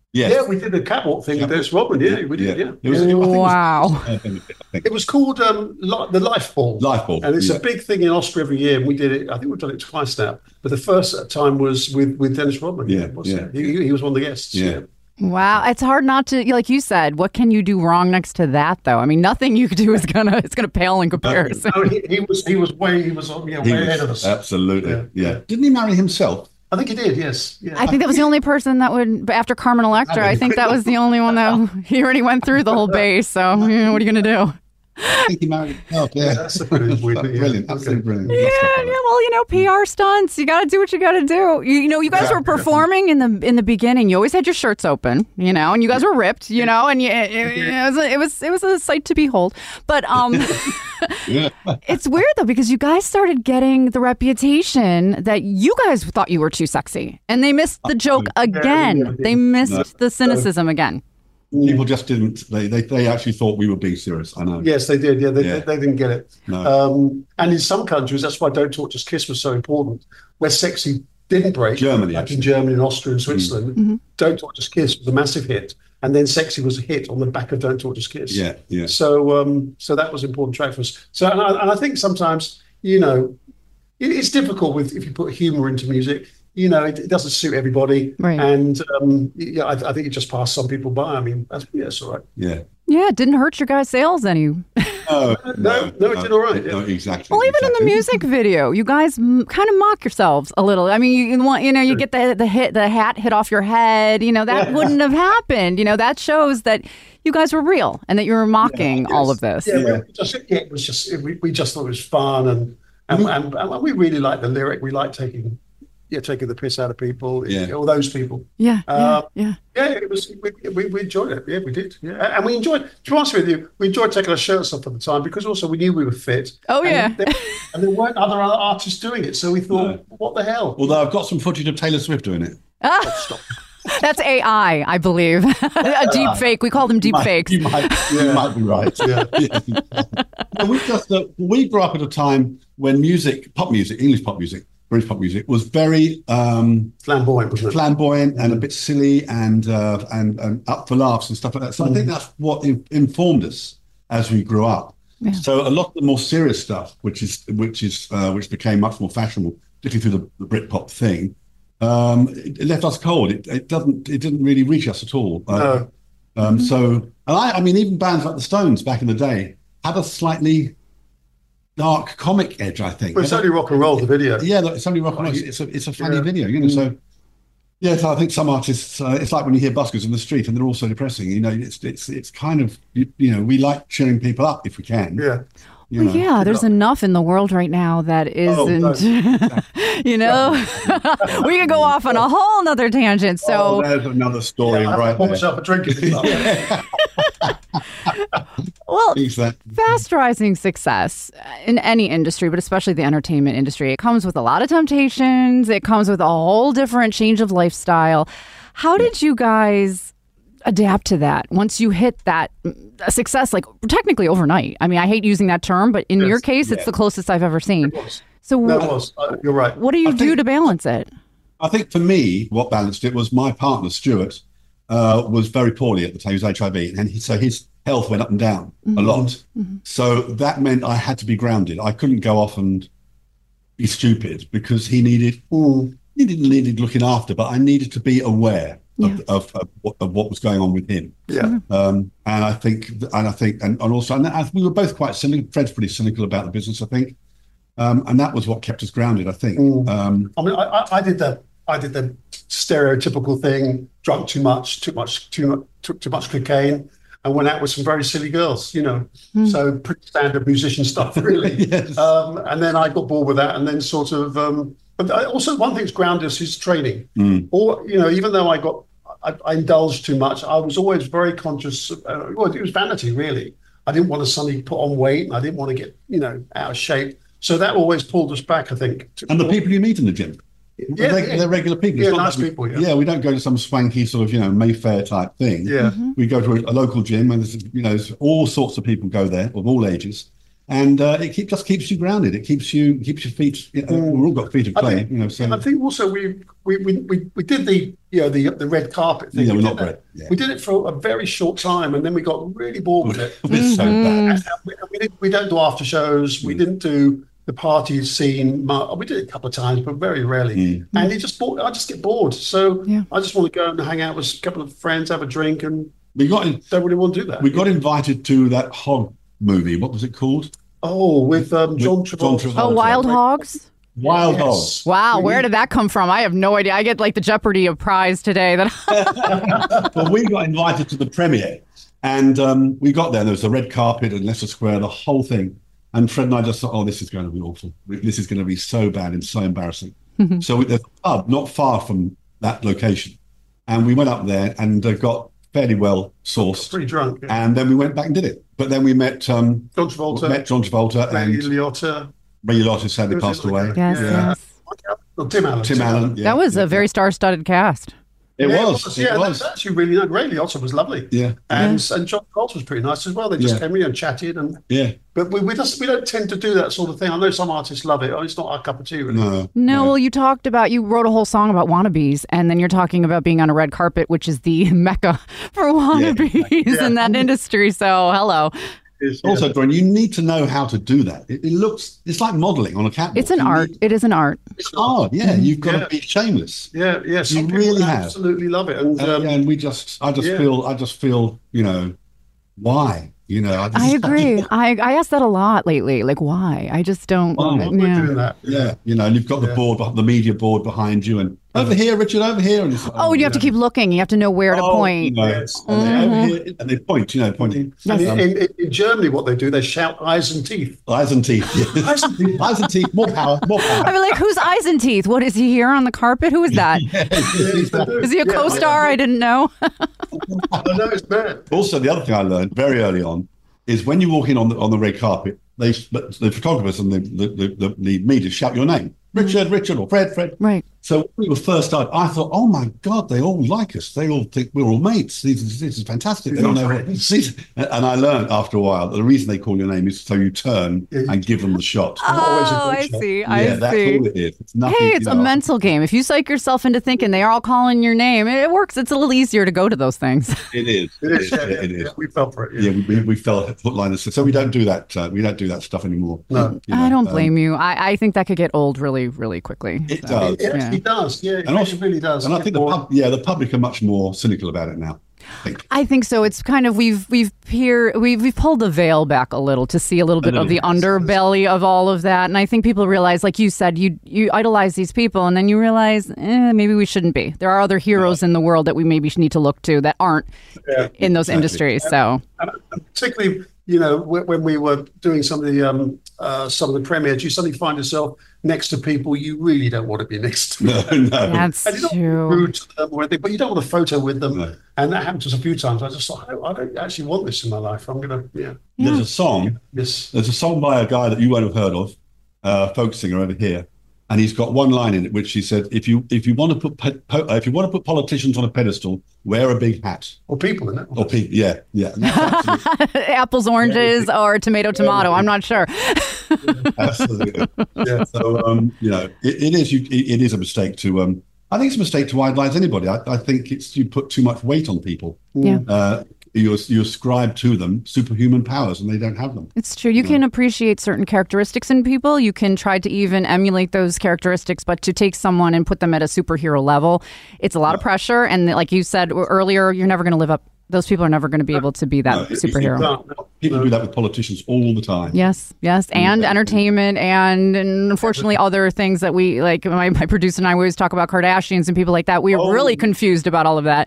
Yes. Yeah, we did a catwalk thing with Dennis Rodman. Yeah, we did. Yeah, It was, I think it was- Wow. I think it was called um, Li- the Life Ball. Life Ball, and it's yeah. a big thing in Austria every year. And we did it. I think we've done it twice now. But the first time was with with Dennis Rodman. Yeah, wasn't yeah. it? He, he was one of the guests. Yeah. Wow, it's hard not to, like you said. What can you do wrong next to that, though? I mean, nothing you could do is gonna it's gonna pale in comparison. No, he, he was he was way he was yeah, He way was- ahead of us. Absolutely. Yeah, Yeah. yeah. Didn't he marry himself? I think he did. Yes. Yeah. I think that was the only person that would, but after Carmen Electra, I think that was the only one that he already went through the whole base. So, you know, what are you gonna do? I think he married himself. Yeah. That's a brilliant, That's yeah. brilliant. Okay. Absolutely brilliant. Yeah, yeah. Well, you know, P R stunts. You got to do what you got to do. You, you know, you guys Yeah. were performing in the in the beginning. You always had your shirts open, you know, and you guys were ripped, you know, and you, it, it, was a, it was it was a sight to behold. But um, Yeah. it's weird though because you guys started getting the reputation that you guys thought you were too sexy, and they missed the joke again. They missed the cynicism again. People just didn't. They, they they actually thought we were being serious. I know. Yes, they did. Yeah, they, Yeah. They, they didn't get it. No. Um, and in some countries, that's why Don't Talk Just Kiss was so important. Where sexy didn't break, Germany, like actually. in Germany and Austria and Switzerland, Don't Talk Just Kiss was a massive hit, and then Sexy was a hit on the back of Don't Talk Just Kiss. Yeah, yeah. So, um, so that was an important track for us. So, and I, and I think sometimes, you know, it, it's difficult with if you put humour into music. You know, it, it doesn't suit everybody, Right. and um, yeah, I, I think it just passed some people by. I mean, that's yeah, it's all right. Yeah. Yeah, it didn't hurt your guys' sales any. No, No, no, it did all right, No, yeah. exactly. Well, even in the exactly. music video, you guys m- kind of mock yourselves a little. I mean, you, you want, you know, you get the the hit, the hat hit off your head. You know, that wouldn't have happened. You know, that shows that you guys were real and that you were mocking all of this. Yeah, well, we just, yeah, it was just it, we, we just thought it was fun, and and, and and we really liked the lyric. We liked taking yeah taking the piss out of people, Yeah. all those people. Yeah, yeah, Uh, yeah. Yeah, it was. We, we, we enjoyed it. Yeah, we did. Yeah, and and we enjoyed. To be honest with you, we enjoyed taking our shirts off at the time because also we knew we were fit. Oh, and yeah. there, and there weren't other other artists doing it, so we thought, No. what the hell? Although I've got some footage of Taylor Swift doing it. Stop. That's A I, I believe. A deep fake. We call them deep Might- fakes. You might, you might be right. Yeah. And we just uh, we grew up at a time when music, pop music, English pop music, British pop music, was very um, Flamboyant, wasn't it? flamboyant and a bit silly and uh, and and up for laughs and stuff like that. So I think that's what in- informed us as we grew up. So a lot of the more serious stuff, which is which is uh, which became much more fashionable, particularly through the, the Britpop thing, um, it, it left us cold. It, it doesn't it didn't really reach us at all. Uh, No. um, so and I, I mean, even bands like the Stones back in the day had a slightly dark comic edge, I think. Well, it's only rock and roll. The video. Yeah, look, it's only rock and roll. It's a it's a funny Yeah. video, you know. So yeah, so I think some artists, uh, it's like when you hear buskers in the street and they're all so depressing. You know, it's it's it's kind of you, you know we like cheering people up if we can. Yeah. You know. Well, yeah, there's enough in the world right now that Oh, isn't, you know, we could go off on a whole nother tangent. So, Oh, there's another story Yeah, I right pour there. myself a drink. If it's not. well, Exactly. fast rising success in any industry, but especially the entertainment industry, it comes with a lot of temptations. It comes with a whole different change of lifestyle. How did you guys adapt to that once you hit that mm, success, like technically overnight? I mean, I hate using that term, but in Yes. your case, it's the closest I've ever seen. So, No, wh- it was. Uh, you're right. what do you I do think- to balance it? I think for me, what balanced it was my partner Stuart uh, was very poorly at the time. He was H I V, and he, so his health went up and down a lot. So that meant I had to be grounded. I couldn't go off and be stupid because he needed he didn't needed looking after, but I needed to be aware Yeah. of, of, of, what, of what was going on with him. Yeah. Um, and I think, and I think, and, and also, and I- we were both quite cynical. Fred's pretty cynical about the business, I think, um, and that was what kept us grounded. I think. Um, I mean, I, I, I did the I did the stereotypical thing: drunk too much, too much, too much, took too much cocaine, and went out with some very silly girls. You know, so pretty standard musician stuff, really. Yes. um, and then I got bored with that, and then sort of. Um, but I, also, one thing's grounded us is training. Or you know, even though I got I, I indulged too much, I was always very conscious. Of, uh, well, it was vanity, really. I didn't want to suddenly put on weight, and I didn't want to get you know out of shape. So that always pulled us back, I think. to- and the people you meet in the gym. Yeah, they're, yeah. they're regular people. Yeah, It's not nice like we- people, yeah. we don't go to some swanky sort of you know Mayfair type thing. Yeah. Mm-hmm. we go to a, a local gym, and there's you know there's all sorts of people go there of all ages, and uh, it keep, just keeps you grounded. It keeps you keeps your feet. You know, we've all got feet of I clay, think, you know. So I think also we we, we, we we did the you know the the red carpet thing. Yeah, we, we're did not that. great, yeah. we did it for a very short time, and then we got really bored with it. it's so Mm-hmm. bad. And we, we, did, we don't do after shows. We didn't do the party scene. mu- We did it a couple of times, but very rarely. Mm. And it just bored, I just get bored. So Yeah. I just want to go and hang out with a couple of friends, have a drink, and We got in, don't really want to do that. we got invited to that hog movie. What was it called? oh, with um, John John Travolta. Travolta. Oh, Wild Hogs. Wild Yes. Hogs. Wow, where did that come from? I have no idea. I get like the Jeopardy of prize today. That Well, we got invited to the premiere, and um, we got there. There was the red carpet and Leicester Square, the whole thing. And Fred and I just thought, oh, this is going to be awful. This is going to be so bad and so embarrassing. So we- there's a pub not far from that location, and we went up there and uh, got fairly well sourced, Pretty drunk. Yeah. and then we went back and did it. But then we met um, John Travolta, met John Travolta Ray and Liotta, Ray Liotta sadly Who's passed the other away. guy? yes, Yeah. yes. oh, Tim Allen. Tim Allen. Yeah, That was yeah, a very star-studded cast. It Yeah, was. It Yeah, was. that's actually really nice. Ray Liotta was lovely. Yeah. And and John Travolta was pretty nice as well. They just Yeah. came in and chatted, and Yeah. but we, we just we don't tend to do that sort of thing. I know some artists love it. Oh, it's not our cup of tea, really. No. No, well, you talked about, you wrote a whole song about wannabes, and then you're talking about being on a red carpet, which is the mecca for wannabes Yeah. in that industry. So, hello. It's- Also, yeah. Dorian, you need to know how to do that. It, it looks, it's like modeling on a catwalk. It's an You art. need- It is an art. it's hard. Yeah, you've got Yeah. to be shameless. yeah, yeah. Some You people really have. absolutely love it, and And, um, and we just, I just yeah. feel, I just feel, you know, why? You know, just, I agree. I, I ask that a lot lately. Like, why? I just don't. Why? we're doing yeah. that. Yeah, you know, and you've got the Yeah. board, the media board behind you, and over here, Richard, over here, and it's like, Oh, you have to keep looking. You have to know where to oh, point. you know, Yes. and they're over here, and they point, you know, pointing. And Um, in, in, in Germany, what they do, they shout eyes and teeth. eyes and teeth. Eyes and teeth. Eyes and teeth. More power. More power. I'd be like, who's eyes and teeth? What is he here on the carpet? Who is that? Is he a Yeah, co-star? I didn't know. I know it's bad. Also, the other thing I learned very early on is when you walk in on the on the red carpet, they the photographers and the the, the, the, the media shout your name, Richard, Richard, or Fred, Fred. Right. So when we were first started, I thought, oh my God, they all like us. They all think we're all mates. This is, this is fantastic. They don't know what this is. And I learned after a while that the reason they call your name is so you turn and give them the shot. always a Oh, good I shot. see. I yeah, that's see. all it is. It's nothing. Hey, you it's a know. mental game. If you psych yourself into thinking they are all calling your name, it works. It's a little easier to go to those things. It is. It is. Yeah, Yeah, yeah, it is. yeah, we fell for it. Yeah. Yeah, we, we, we fell hook, line, and sinker. So we don't do that. Uh, we don't do that stuff anymore. No. You know, I don't um, blame you. I, I think that could get old really, really quickly. It So, does. It Yeah. actually does. Yeah, it And also- really does. And I think the More- pub, yeah, the public are much more cynical about it now. I think. I think so. It's kind of we've we've peer we've we've pulled the veil back a little to see a little bit of the underbelly of all of that, and I think people realize, like you said, you you idolize these people, and then you realize eh, maybe we shouldn't be. There are other heroes in the world that we maybe need to look to that aren't Yeah. in those Exactly. industries. So And particularly, you know, wh- when we were doing some of the um, uh, some of the premieres, you suddenly find yourself next to people you really don't want to be next to. No, no. that's And you don't true. rude to them or anything, but you don't want a photo with them. No. And that happened to us a few times. I just thought, I don't, I don't actually want this in my life. I'm gonna, yeah, There's a song. yes. There's a song by a guy that you won't have heard of, uh, folk singer over here, and he's got one line in it which he said, "If you if you want to put pe- po- uh, if you want to put politicians on a pedestal, wear a big hat." Or people in it. Or pe- yeah, yeah, absolutely. Apples, oranges, or tomato, tomato. I'm not sure. absolutely. Yeah. So um, you know, it, it is you, it, it is a mistake to um, I think it's a mistake to idolize anybody. I, I think it's you put too much weight on people. Yeah. Uh, you you ascribe to them superhuman powers, and they don't have them. It's true. You can appreciate certain characteristics in people. You can try to even emulate those characteristics, but to take someone and put them at a superhero level, it's a lot of pressure. And like you said earlier, you're never going to live up. Those people are never going to be able to be that No, it- it- superhero. No, no, People no. do that with politicians all the time. Yes, yes, and entertainment, and, and unfortunately other things that we like. My, my producer and I always talk about Kardashians and people like that. We are Oh. really confused about all of that.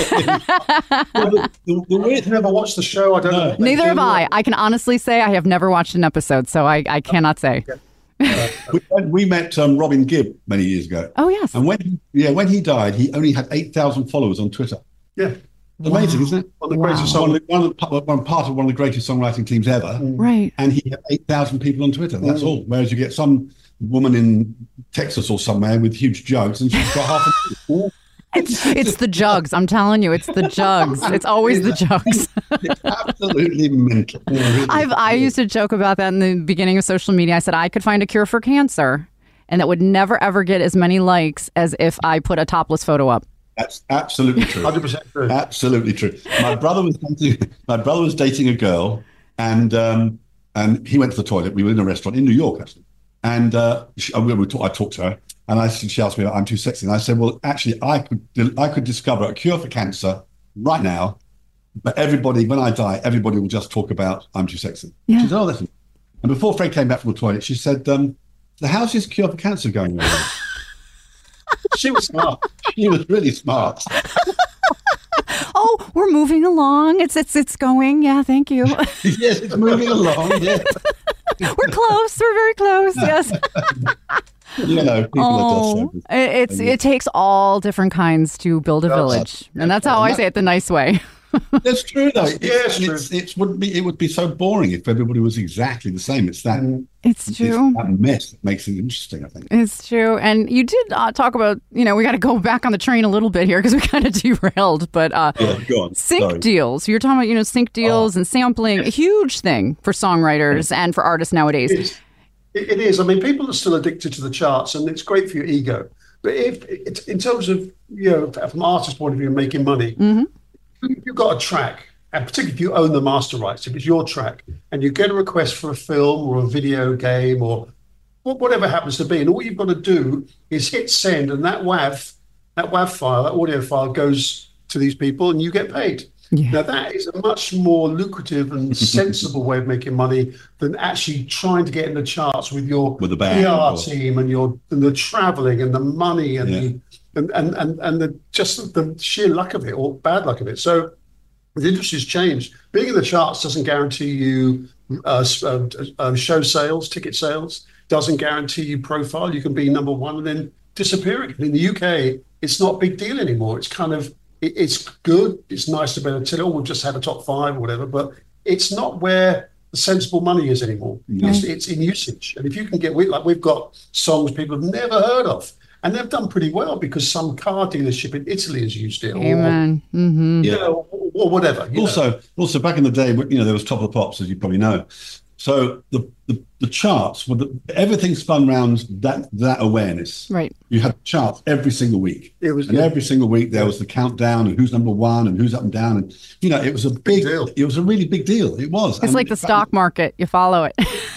Well, the, the, the weird I've never watched the show. I don't know. No. what they Neither do. have I. I can honestly say I have never watched an episode, so I, I cannot say. we, we met um, Robin Gibb many years ago. Oh yes, And when yeah, when he died, he only had eight thousand followers on Twitter. Yeah. Amazing, isn't it? One of the Wow. greatest One, songs. of the, one, of the, one part of one of the greatest songwriting teams ever, right. and he had eight thousand people on Twitter. That's all. Whereas you get some woman in Texas or somewhere with huge jugs, and she's got half a million. It's, it's the jugs. I'm telling you, it's the jugs. It's always the jugs. It's absolutely mental. Really. I've, I used to joke about that in the beginning of social media. I said I could find a cure for cancer, and that would never, ever get as many likes as if I put a topless photo up. That's absolutely true. one hundred percent true. Absolutely true. My brother was dating, my brother was dating a girl, and um, and he went to the toilet. We were in a restaurant in New York, actually, and uh, she, we were talk, I talked to her, and I she asked me, "I'm too sexy," and I said, "Well, actually, I could I could discover a cure for cancer right now, but everybody, when I die, everybody will just talk about I'm too sexy." Yeah. She said, "Oh, listen." And before Fred came back from the toilet, she said, um, "So how's this cure for cancer going?" She was smart. She was really smart. Oh, we're moving along. It's it's it's going. Yeah, thank you. Yes, it's moving along. Yeah. We're close. We're very close. Yes. You know, people Oh, are just. it- it's it takes all different kinds to build a That's- village, and that's how I say it the nice way. That's true, though. It's, Yeah, it's and true. it's, it's would be it would be so boring if everybody was exactly the same. It's that It's it's true. that mess that makes it interesting. I think. It's true. And you did uh, talk about, you know, we got to go back on the train a little bit here because we kind of derailed. But uh, Yeah, go on. sync Sorry. deals, you're talking about, you know, sync deals and sampling, a huge thing for songwriters and for artists nowadays. It's, it, it is. I mean, people are still addicted to the charts, and it's great for your ego. But if it's in terms of, you know, from an artist's point of view, making money, if you've got a track, and particularly if you own the master rights, if it's your track, and you get a request for a film or a video game or wh- whatever happens to be, and all you've got to do is hit send, and that WAV, that WAV file, that audio file goes to these people, and you get paid. Yeah. Now that is a much more lucrative and sensible way of making money than actually trying to get in the charts with your With the band P R or- team and your and the traveling and the money and Yeah. the and, and and and the just the sheer luck of it or bad luck of it. So the industry's changed. Being in the charts doesn't guarantee you uh, s- uh, uh, show sales, ticket sales. Doesn't guarantee you profile. You can be number one and then disappear again. In the U K, it's not a big deal anymore. It's kind of it, it's good. It's nice to be able to tell, oh, we've just had a top five or whatever, but it's not where the sensible money is anymore. It's, it's in usage. And if you can get, we, like we've got songs people have never heard of, and they've done pretty well because some car dealership in Italy has used it, or, Amen. hmm you know, or, or whatever. you know. Also, also back in the day, you know, there was Top of the Pops, as you probably know. So the the, the charts, well, the, everything spun around that that awareness. Right. You had charts every single week. It was and good. every single week there was the countdown and who's number one and who's up and down, and you know, it was a big, deal. It was a really big deal. It was. It's And like the in fact, stock market. You follow it.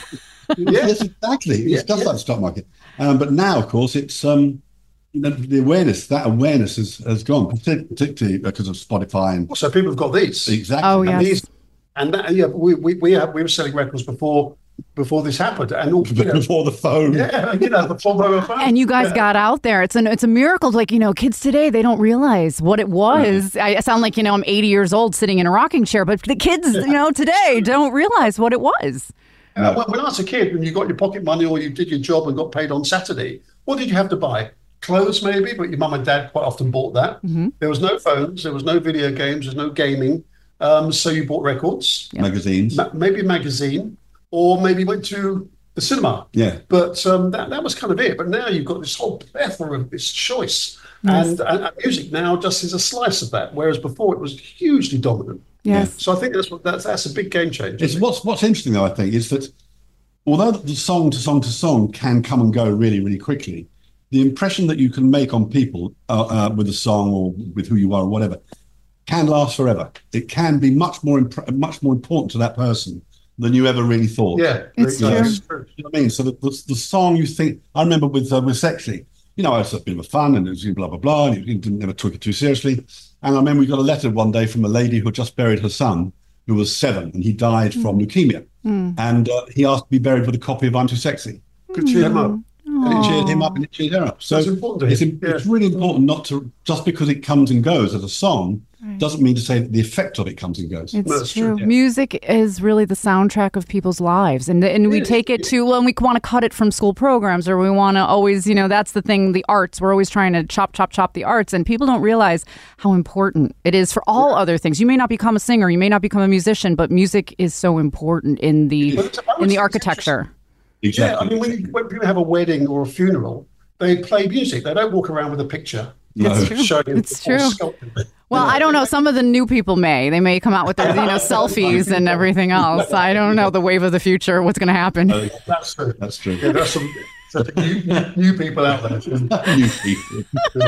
Yes, exactly. It's Yeah, just yeah. like the stock market. Um, but now, of course, it's um, you know, the awareness. That awareness has, has gone, partic- particularly because of Spotify and So people have got these. exactly. Oh, And yes. these- And that, yeah, we we we, have, we were selling records before before this happened, and all, you know, before the phone. yeah, you know, before mobile phone. And you guys got out there. It's an it's a miracle. Like, you know, kids today, they don't realize what it was. I, I sound like, you know, I'm eighty years old sitting in a rocking chair, but the kids, you know, today don't realize what it was. Uh, when, when I was a kid, when you got your pocket money or you did your job and got paid on Saturday, what did you have to buy? Clothes, maybe, but your mum and dad quite often bought that. There was no phones, there was no video games, there's no gaming. Um, so you bought records, Magazines. ma- maybe a magazine, or maybe went to the cinema. Yeah. But um, that, that was kind of it. But now you've got this whole plethora of this choice. And, and, and music now just is a slice of that, whereas before it was hugely dominant. Yes. So I think that's what that's that's a big game changer. It's what's what's interesting though, I think, is that although the song to song to song can come and go really, really quickly, the impression that you can make on people uh, uh, with a song or with who you are or whatever can last forever. It can be much more imp- much more important to that person than you ever really thought. Yeah, It's you know, true. it's true. You know what I mean? So the, the, the song you think, I remember with uh, with Sexy, you know, it was a bit of a fun and it was blah, blah, blah, and you didn't never took it too seriously. And I remember we got a letter one day from a lady who had just buried her son, who was seven, and he died from leukemia. And uh, he asked to be buried with a copy of I'm Too Sexy. Could cheer him up. And it cheered him up and it cheered her up. So That's important to it's, him, it's yeah. really important not to, just because it comes and goes as a song, doesn't mean to say that the effect of it comes and goes. It's That's true. true, yeah. Music is really the soundtrack of people's lives. And and we take it to, well, and we want to cut it from school programs, or we want to always, you know, that's the thing, the arts. We're always trying to chop, chop, chop the arts. And people don't realize how important it is for all other things. You may not become a singer, you may not become a musician, but music is so important in the But it's- in the it's architecture. Exactly. Yeah, I mean, when, you, when people have a wedding or a funeral, they play music. They don't walk around with a picture. No. It's true. showing him It's true. sculpting. Well, I don't know. Some of the new people may. They may come out with their, you know, selfies and everything else. I don't know the wave of the future. What's going to happen? That's true. That's true. Yeah, there's some, some new, new people out there. New people.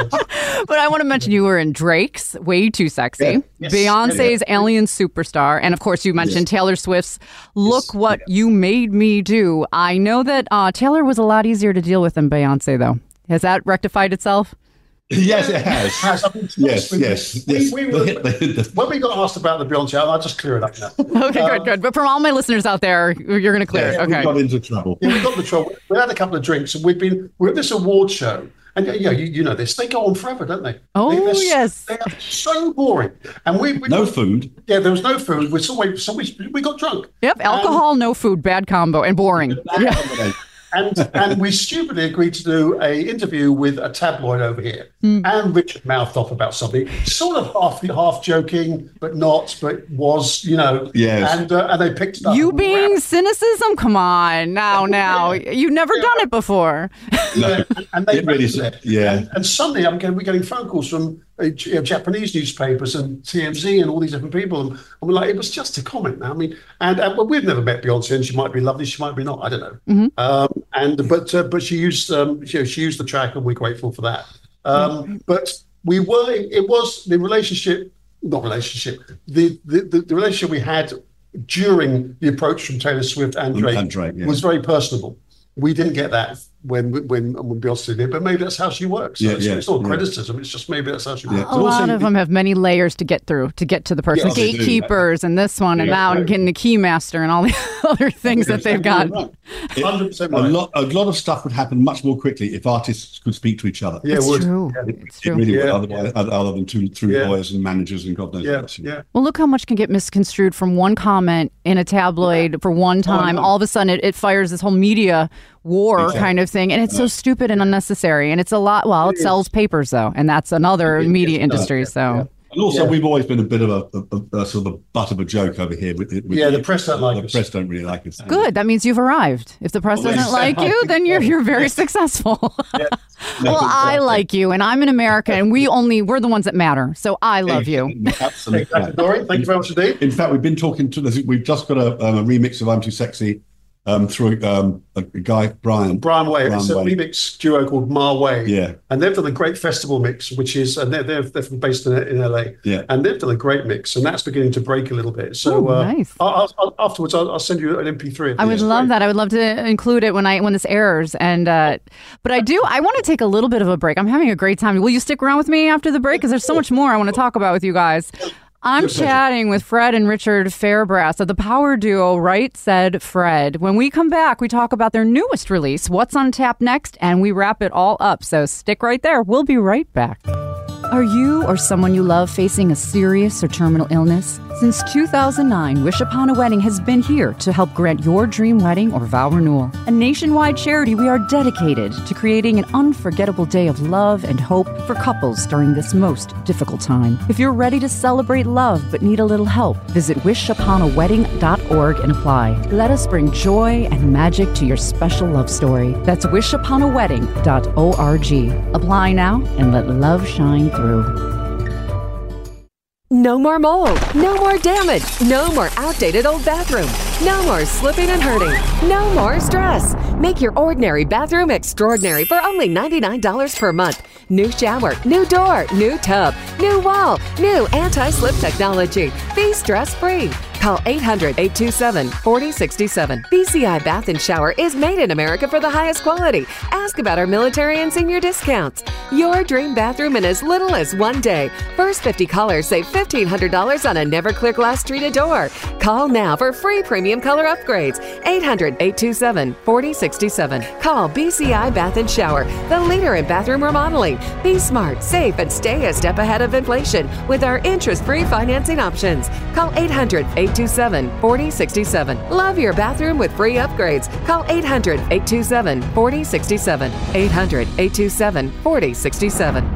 But I want to mention you were in Drake's Way Too Sexy, Yeah. Yes. Beyonce's Yeah. Alien Superstar, and of course you mentioned Yes. Taylor Swift's Look Yes. What You Made Me Do. I know that uh, Taylor was a lot easier to deal with than Beyonce, though. Has that rectified itself? Yes, it has. Has, I mean, to be Yes, honest with you, yes, we- yes. we The were- hit- the hit- the- when we got asked about the Beyonce album, I'll just clear it up now. Okay, good, good. But from all my listeners out there, you're going to clear Yeah, it. we Okay. got into trouble. Yeah, we got the trouble. We had a couple of drinks, and we've been we're at this award show, and you know, you, you know this. They go on forever, don't they? Oh, they, they're s- yes. They are so boring, and we, we No food. Yeah, there was no food. We so we so we, we got drunk. Yep, alcohol, no food, bad combo, and boring. Yeah. And and we stupidly agreed to do a interview with a tabloid over here. Hmm. And Richard mouthed off about something, sort of half half joking, but not, but was, you know. Yes. And uh, and they picked it up. You being cynicism? Come on, now, now. You've never done it before. Yeah, and they It really posted is, it. yeah. And, and suddenly I'm getting, we're getting phone calls from uh, J- uh, Japanese newspapers and T M Z and all these different people. And, and we're like, it was just a comment now. I mean, and, and well, we've never met Beyonce, and she might be lovely, she might be not. I don't know. Mm-hmm. Um, and but uh, but she used um, you know, she used the track, and we're grateful for that. Um, but we were. It was the relationship, not relationship. The the, the, the relationship we had during the approach from Taylor Swift and Drake, And Drake, yeah. was very personable. We didn't get that when when when Beyonce did, but maybe that's how she works. So Yeah, it's, yeah, it's not yeah. criticism. It's just maybe that's how she Yeah. works. A Also, lot you- of them have many layers to get through to get to the person. Yeah, they do. Gatekeepers and this one and Yeah, that, and right. getting the keymaster and all the other things that they've got. Right. It- one hundred percent a right. lot, a lot of stuff would happen much more quickly if artists could speak to each other. Yeah, it It's would. true. Yeah. It's It true. really would, Yeah. otherwise, other than through, through Yeah. lawyers and managers and God knows Yeah, what. yeah. Well, look how much can get misconstrued from one comment in a tabloid for one time. know. All of a sudden, it, it fires this whole media war Exactly. kind of thing, and it's so stupid and unnecessary. And it's a lot. Well, it sells papers though, and that's another media industry. So. And also, Yeah. we've always been a bit of a, a, a sort of a butt of a joke over here. With, with Yeah, the press don't like the us. press don't really like us. Good. That means you've arrived. If the press Well, doesn't yes. like you, then you're you're very successful. Well, I like you, and I'm in America, and we only we're the ones that matter. So I love you. Absolutely. Exactly, Dory. Thank you very much indeed. In fact, we've been talking to this. We've just got a, um, a remix of "I'm Too Sexy" um, through um, a, a guy, Brian. Brian Way. Brian It's a Way. remix duo called Ma Way. Yeah. And they've done a great festival mix, which is, and they're, they're, they're from- based in, in L A. Yeah. And they've done a great mix, and that's beginning to break a little bit. So Ooh, uh, nice. I'll, I'll, afterwards, I'll, I'll send you an M P three. I would love that. I would love to include it when I when this airs. And uh, but I do. I want to take a little bit of a break. I'm having a great time. Will you stick around with me after the break? Because there's so much more I want to talk about with you guys. I'm chatting with Fred and Richard Fairbrass of the power duo Right Said Fred. When we come back, we talk about their newest release, What's on Tap Next, and we wrap it all up. So stick right there. We'll be right back. Are you or someone you love facing a serious or terminal illness? Since two thousand nine, Wish Upon a Wedding has been here to help grant your dream wedding or vow renewal. A nationwide charity, we are dedicated to creating an unforgettable day of love and hope for couples during this most difficult time. If you're ready to celebrate love but need a little help, visit wish upon a wedding dot org and apply. Let us bring joy and magic to your special love story. That's wish upon a wedding dot org. Apply now and let love shine through. No more mold. No more damage. No more outdated old bathroom. No more slipping and hurting. No more stress. Make your ordinary bathroom extraordinary for only ninety-nine dollars per month. New shower, new door, new tub, new wall, new anti-slip technology. Be stress-free. Call eight hundred, eight two seven, four oh six seven. B C I Bath and Shower is made in America for the highest quality. Ask about our military and senior discounts. Your dream bathroom in as little as one day. First fifty callers save fifteen hundred dollars on a Never Clear Glass treated door. Call now for free premium color upgrades. eight hundred, eight two seven, four oh six seven. Call B C I Bath and Shower, the leader in bathroom remodeling. Be smart, safe, and stay a step ahead of inflation with our interest-free financing options. Call eight hundred, eight two seven, four oh six seven. Love your bathroom with free upgrades. Call eight hundred, eight two seven, four oh six seven. eight hundred, eight two seven, four oh six seven.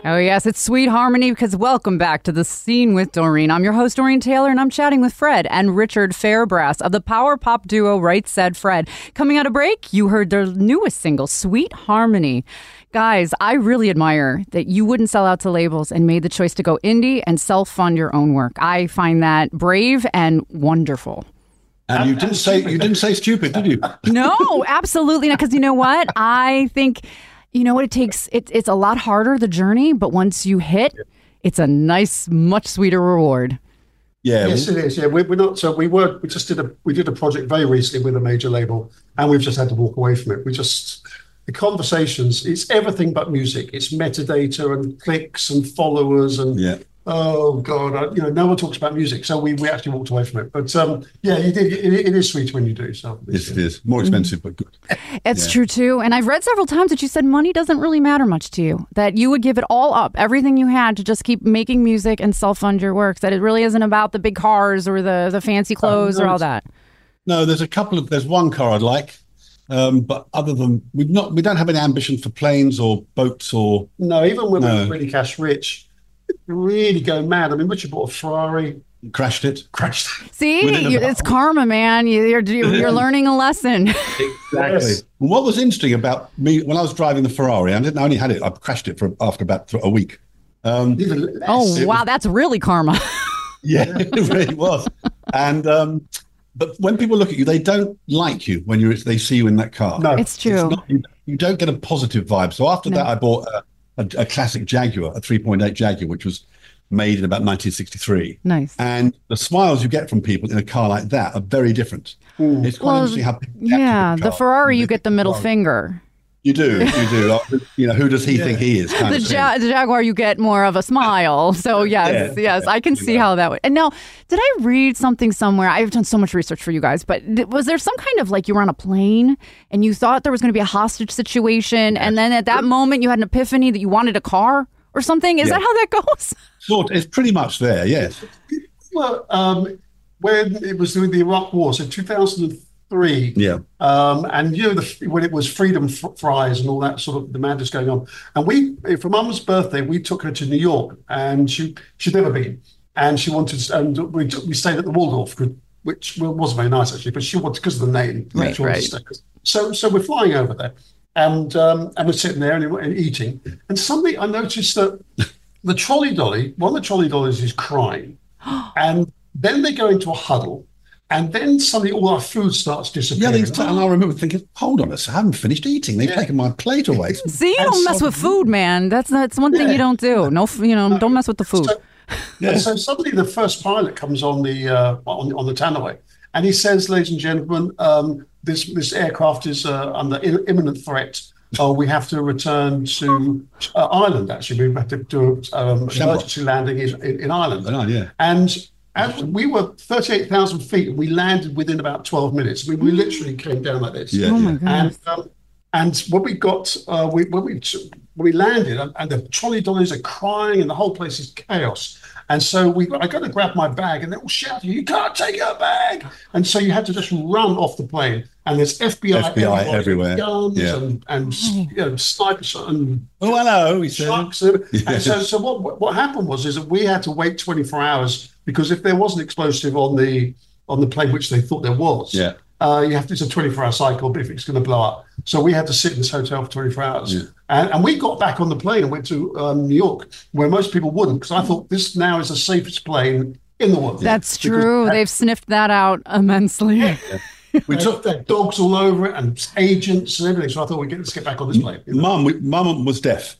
Oh, yes, it's Sweet Harmony because welcome back to The Scene with Doreen. I'm your host, Doreen Taylor, and I'm chatting with Fred and Richard Fairbrass of the power pop duo Right Said Fred. Coming out of break, you heard their newest single, Sweet Harmony. Guys, I really admire that you wouldn't sell out to labels and made the choice to go indie and self-fund your own work. I find that brave and wonderful. And you didn't say you didn't say stupid, did you? No, absolutely not. Because you know what? I think... You know what it takes? It, it's a lot harder, the journey, but once you hit, it's a nice, much sweeter reward. Yeah. Yes, it is. Yeah, we, we're not. So we were. We just did a. We did a project very recently with a major label, and we've just had to walk away from it. We just the conversations. It's everything but music. It's metadata and clicks and followers and. Yeah. Oh God! I, you know, no one talks about music, so we, we actually walked away from it. But um, yeah, you did. It, it is sweet when you do. So Yes, it is more expensive, but good. It's Yeah. true, too. And I've read several times that you said money doesn't really matter much to you, that you would give it all up, everything you had to just keep making music and self-fund your works, that it really isn't about the big cars or the, the fancy clothes no, or all it's- that. No, there's a couple of. There's one car I'd like, um, but other than we've not, we don't have any ambition for planes or boats or. no, even when No. we're really cash rich, really go mad. I mean, Richard bought a Ferrari, Crashed it. crashed. See, Within you, about- it's karma, man. You, you're, you're, you're learning a lesson. Exactly. Yes. What was interesting about me when I was driving the Ferrari, I didn't I only had it. I crashed it for after about th- a week. Um, Even less. Oh, It wow, was- that's really karma. yeah, it really was. And um, but when people look at you, they don't like you when you they see you in that car. No. It's true. Not, you, you don't get a positive vibe. So after No. that, I bought a, a, a classic Jaguar, a three point eight Jaguar, which was made in about nineteen sixty-three. Nice. And the smiles you get from people in a car like that are very different. It's quite Well, interesting how people react to yeah, the car. Ferrari, you get the middle finger. You do, you do. Like, you know, who does he think he is? Kind The, of thing. ja- the Jaguar, you get more of a smile. So yes, Yeah, yes, I can see how that would. And now, did I read something somewhere? I've done so much research for you guys, but th- was there some kind of like you were on a plane and you thought there was going to be a hostage situation, and then at that moment you had an epiphany that you wanted a car or something? Is Yeah. that how that goes? Sort it's pretty much there, yes. Well, um, when it was during the Iraq War, so two thousand three, Yeah. um, and you know the, when it was freedom fr- fries and all that sort of the madness going on, and we for Mum's birthday we took her to New York, and she she'd never been, and she wanted, and we took, we stayed at the Waldorf, which wasn't very nice actually, but she wanted because of the name, Right, she wanted right. to stay. So so we're flying over there, and um, and we're sitting there and, and eating, and suddenly I noticed that the trolley dolly, one of the trolley dollies is crying, and then they go into a huddle. And then suddenly all our food starts Yeah, disappearing. they, and I remember thinking, hold on a second, I haven't finished eating. They've Yeah. taken my plate away. See, you And don't mess so- with food, man. That's that's one thing Yeah. you don't do. No, f- you know, don't mess with the food. So, and so suddenly the first pilot comes on the uh, on, on the Tanaway, and he says, "Ladies and gentlemen, um, this this aircraft is uh, under im- imminent threat. Oh, we have to return to uh, Ireland. Actually, we have to do um, an Shamrock. emergency landing in, in, in Ireland." Oh, yeah. And as we were thirty-eight thousand feet, and we landed within about twelve minutes. I mean, we literally came down like this. Yeah, Oh my yeah. goodness. And um, and when we got uh, we, when we when we landed, and, and the trolley dollies are crying, and the whole place is chaos. And so we, I got to grab my bag, and they're all shouting, "You can't take your bag!" And so you had to just run off the plane. And there's F B I, F B I everywhere. guns Yeah. and and you know, snipers and Oh, hello, he said. trucks. And, Yes. and so, so what what happened was is that we had to wait twenty-four hours because if there was an explosive on the on the plane, which they thought there was, Yeah. uh, you have to, it's a twenty-four hour cycle, but if it's going to blow up. So we had to sit in this hotel for twenty-four hours. Yeah. And, and we got back on the plane and went to um, New York, where most people wouldn't, because I thought this now is the safest plane in the world. That's Because true. they had- They've sniffed that out immensely. We they took had dogs all over it and agents and everything. So I thought we'd get, let's get back on this plane. you know. Mum. we- Mum was deaf,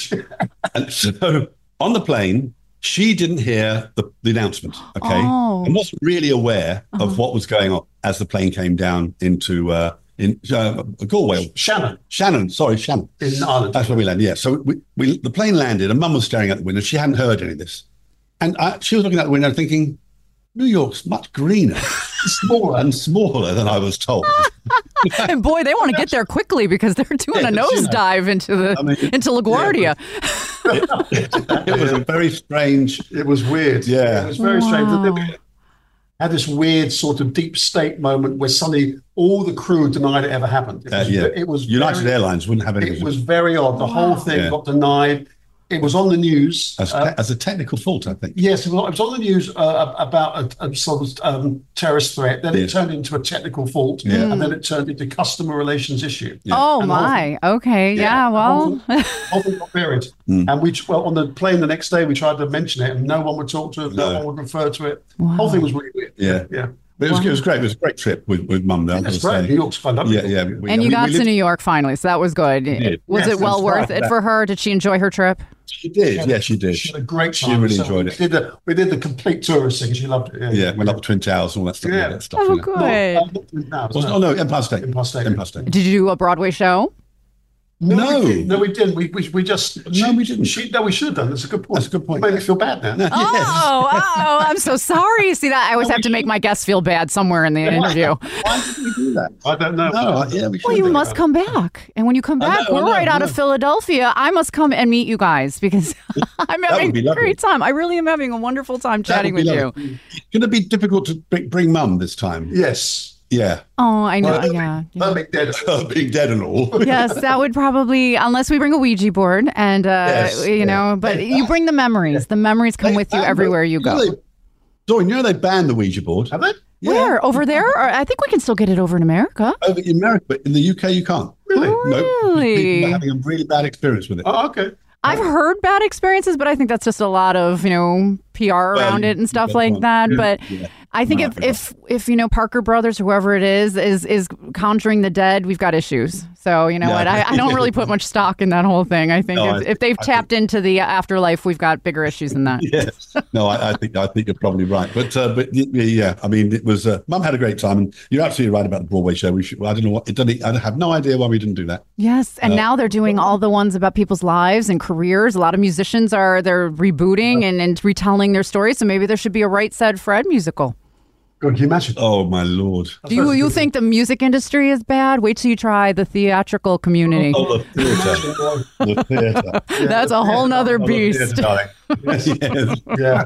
and so on the plane, she didn't hear the, the announcement. Okay, Oh. and wasn't really aware of what was going on as the plane came down into uh, in uh, Galway. Shannon Shannon, sorry, Shannon. in Ireland. That's where we landed. Yeah. So we, we the plane landed, and Mum was staring out the window. She hadn't heard any of this, and I, she was looking out the window, thinking, "New York's much greener Smaller. and smaller than I was told." And boy, they want to get there quickly because they're doing Yeah, a you know. nosedive into the I mean, into LaGuardia. It was a very strange. It was weird. Yeah. It was very strange. Wow. Then we had this weird sort of deep state moment where suddenly all the crew denied it ever happened. It Uh, was, yeah, it was United very, Airlines wouldn't have It anything. was very odd. The whole thing Yeah. got denied. it was on the news. As, uh, as a technical fault, I think. Yes, it was, it was on the news uh, about a, a sort of um, terrorist threat. Then Yeah. it turned into a technical fault, Yeah. and then it turned into customer relations issue. Yeah. Oh And my. Okay. Yeah. Yeah. Well. Whole thing got buried. Mm. And we, well, on the plane the next day, we tried to mention it, and no one would talk to it. No, No. one would refer to it. Wow. Whole thing was really weird. Yeah. yeah. But it was, it was great. It was a great trip with, with Mum, though. That's great. New York's fun. Yeah, yeah. We, and you we- got we to lived- New York finally, so that was good. did. Was Yes, it well that's worth right. it for her? Did she enjoy her trip? She did. Yeah, she did. She had a great She time. really So enjoyed we it. Did the, we did the complete tourist thing. She loved it. Yeah, Yeah, went up the Twin Towers and all that stuff. Yeah. Yeah. That stuff Oh, you know. good. No, uh, not Twin Towers, Wasn't- no. Oh, no, Empire State. Empire State. Empire State. Did you do a Broadway show? No, No. we didn't. No, we didn't. We, we, we just. No, we didn't. She, no, we should have done. That's a good point. That's a good point. Made me feel bad now. Oh, oh, I'm so sorry. See that I always have to make my guests feel bad somewhere in the interview. Why did we do that? I don't know. No, I- yeah, we should Well, you have. must come back. And when you come I back, know, I we're know, right I out of know. Philadelphia. I must come and meet you guys because I'm would having be a lovely. great time. I really am having a wonderful time That chatting would with be you. lovely. It's going to be difficult to bring, bring Mum this time. Yes. Yeah. Oh, I know. Well, yeah. yeah. Her being dead. Being dead and all. Yes, that would probably, unless we bring a Ouija board and, uh, Yes, you yeah. know, but you bring the memories. The memories come They with you banned everywhere it. you know go. they- Dorian, you know they banned the Ouija board. Have they? Yeah. Where? Over there? Or I think we can still get it over in America. Over in America, but in the U K you can't. Really? Nope. Really? People are having a really bad experience with it. Oh, okay. I've heard bad experiences, but I think that's just a lot of, you know, P R Well, around you- it and stuff you like got that. one. But Yeah. I think No, if, I if, if, you know, Parker Brothers, whoever it is, is, is conjuring the dead, we've got issues. So, you know Yeah. what? I, I don't really put much stock in that whole thing. I think No, if, I- if they've I tapped into the afterlife, we've got bigger issues than that. Yes. No, I, I think I think you're probably right. But uh, but y- y- yeah, I mean, it was. Uh, Mum had a great time, and you're absolutely right about the Broadway show. We should. Well, I don't know what it doesn't. I have no idea why we didn't do that. Yes, and Uh, now they're doing all the ones about people's lives and careers. A lot of musicians are they're rebooting and, and retelling their stories. So maybe there should be a Right Said Fred musical. God, can you imagine? Oh my lord! Do you you think the music industry is bad? Wait till you try the theatrical community. Oh, the theatre. The theatre. That's a whole nother Oh, the beast. theatre, darling. Yes. Yeah.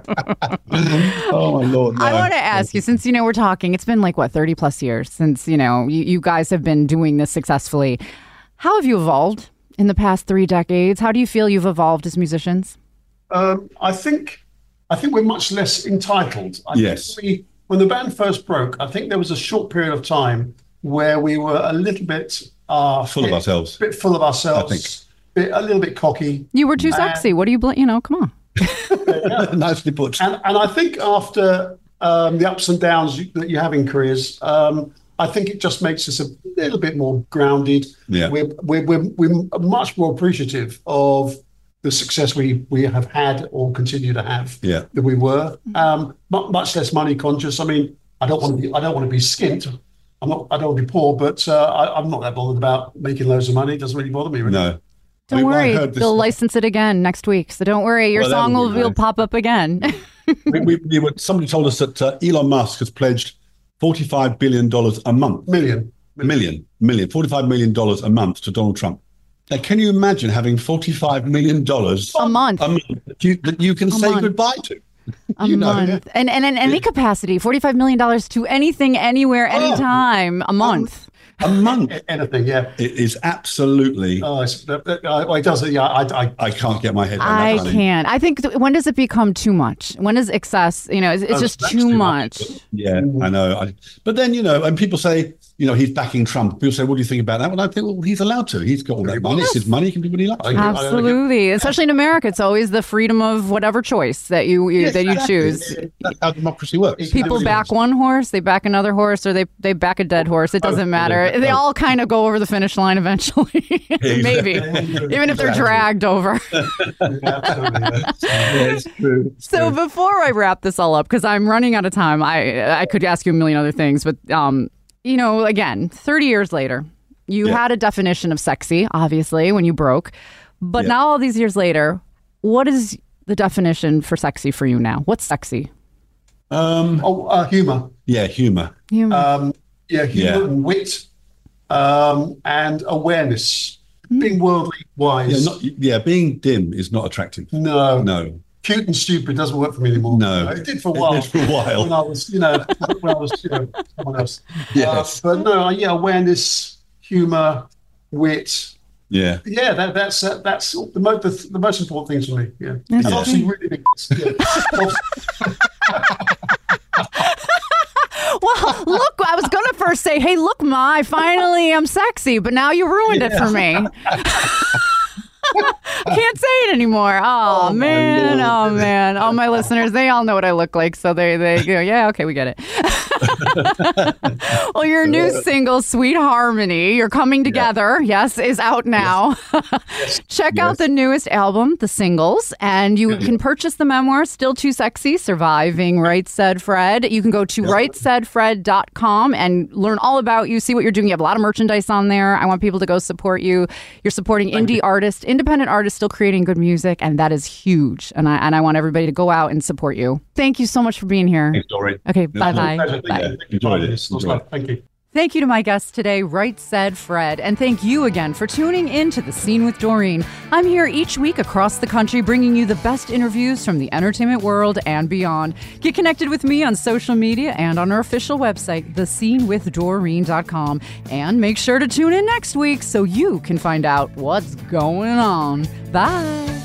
Oh my lord! I no. want to ask you, since you know we're talking, it's been like what thirty plus years since you know you, you guys have been doing this successfully. How have you evolved in the past three decades? How do you feel you've evolved as musicians? Um, I think I think we're much less entitled. I Yes. think we, when the band first broke, I think there was a short period of time where we were a little bit uh, Full of bit- ourselves. bit full of ourselves, I think. bit, a little bit cocky. You were too sexy. What do you, bl- you know? Come on. Nicely put. And, and I think after um, the ups and downs you, that you have in careers, um, I think it just makes us a little bit more grounded. Yeah. We're, we're, we're, we're much more appreciative of the success we, we have had or continue to have Yeah. than we were. Um, mu- much less money conscious. I mean, I don't want to be I don't want to be skint. I'm not. I don't want to be poor, but uh, I, I'm not that bothered about making loads of money. It doesn't really bother me. Really. No. I Don't mean, when I worry, heard this- they'll license it again next week. So don't worry, your Well, that song would will, be will nice. pop up again. we, we, we were, somebody told us that uh, Elon Musk has pledged forty-five billion dollars a month. Million. Million, million, forty-five million dollars a month to Donald Trump. Now, can you imagine having forty-five million dollars A month. a month that you, that you can say month. goodbye to? A You know, month. And, and in any capacity, forty-five million dollars to anything, anywhere, Oh. anytime, a month. A month. A- Anything. Yeah. It is absolutely. Oh, it's, uh, uh, uh, it does. Yeah. I. I I can't get my head around I that. thing. can't. I think, th- when does it become too much? When is excess? You know, it's, it's Oh, just that's too much. Yeah, I know. I, but then, you know, and people say, you know, he's backing Trump. People say, what do you think about that? Well, I think, well, he's allowed to. He's got all that money. It's his money. He can do what he likes. I agree. Absolutely. Especially in America, it's always the freedom of whatever choice that you, you Yes, that you exactly. choose. That's how democracy works. People back one horse, they back another horse, or they, they back a dead horse. It doesn't matter. They all kind of go over the finish line eventually. Maybe. Even if they're dragged over. It's true. It's So true. before I wrap this all up, because I'm running out of time, I I could ask you a million other things, but um, you know, again, thirty years later, you Yeah. had a definition of sexy, obviously, when you broke. But Yeah. now all these years later, what is the definition for sexy for you now? What's sexy? Um, Oh, uh, humor. yeah, humor. You Um, yeah, humor Yeah. and wit, um, and awareness. Being worldly wise. Yeah, not, yeah, being dim is not attractive. no, No. Cute and stupid doesn't work for me anymore. No. it did for a It while. did for a while. When I was, you know, when I was, you know, someone else. Yes. Uh, but no, yeah, awareness, humor, wit, Yeah. Yeah, that, that's uh, that's the, mo- the the most important things for me. Yeah, That's and yeah. obviously really big. Yeah. Well, look, I was going to first say, hey, look, Ma, I finally am sexy, but now you ruined it for me. I can't say it anymore. Oh, Oh, my man. Lord. Oh, man. All my listeners, they all know what I look like. So they, they go, yeah, okay, we get it. Well, your new single, Sweet Harmony, You're Coming Together, yes, is out now. Check out Yes. the newest album, The Singles, and you can purchase the memoir, Still Too Sexy, Surviving Right Said Fred. You can go to right said fred dot com and learn all about you, see what you're doing. You have a lot of merchandise on there. I want people to go support you. You're supporting Thank indie you. artists, independent artists still creating good music, and that is huge. And I and I want everybody to go out and support you. Thank you so much for being here. Thanks, Doreen. Okay, It's bye-bye. lovely. Bye. Yeah, enjoyed it. Enjoyed it. Thank you. Thank you to my guest today, Right Said Fred, and thank you again for tuning in to The Scene with Doreen. I'm here each week across the country bringing you the best interviews from the entertainment world and beyond. Get connected with me on social media and on our official website, the scene with doreen dot com. And make sure to tune in next week so you can find out what's going on. Bye.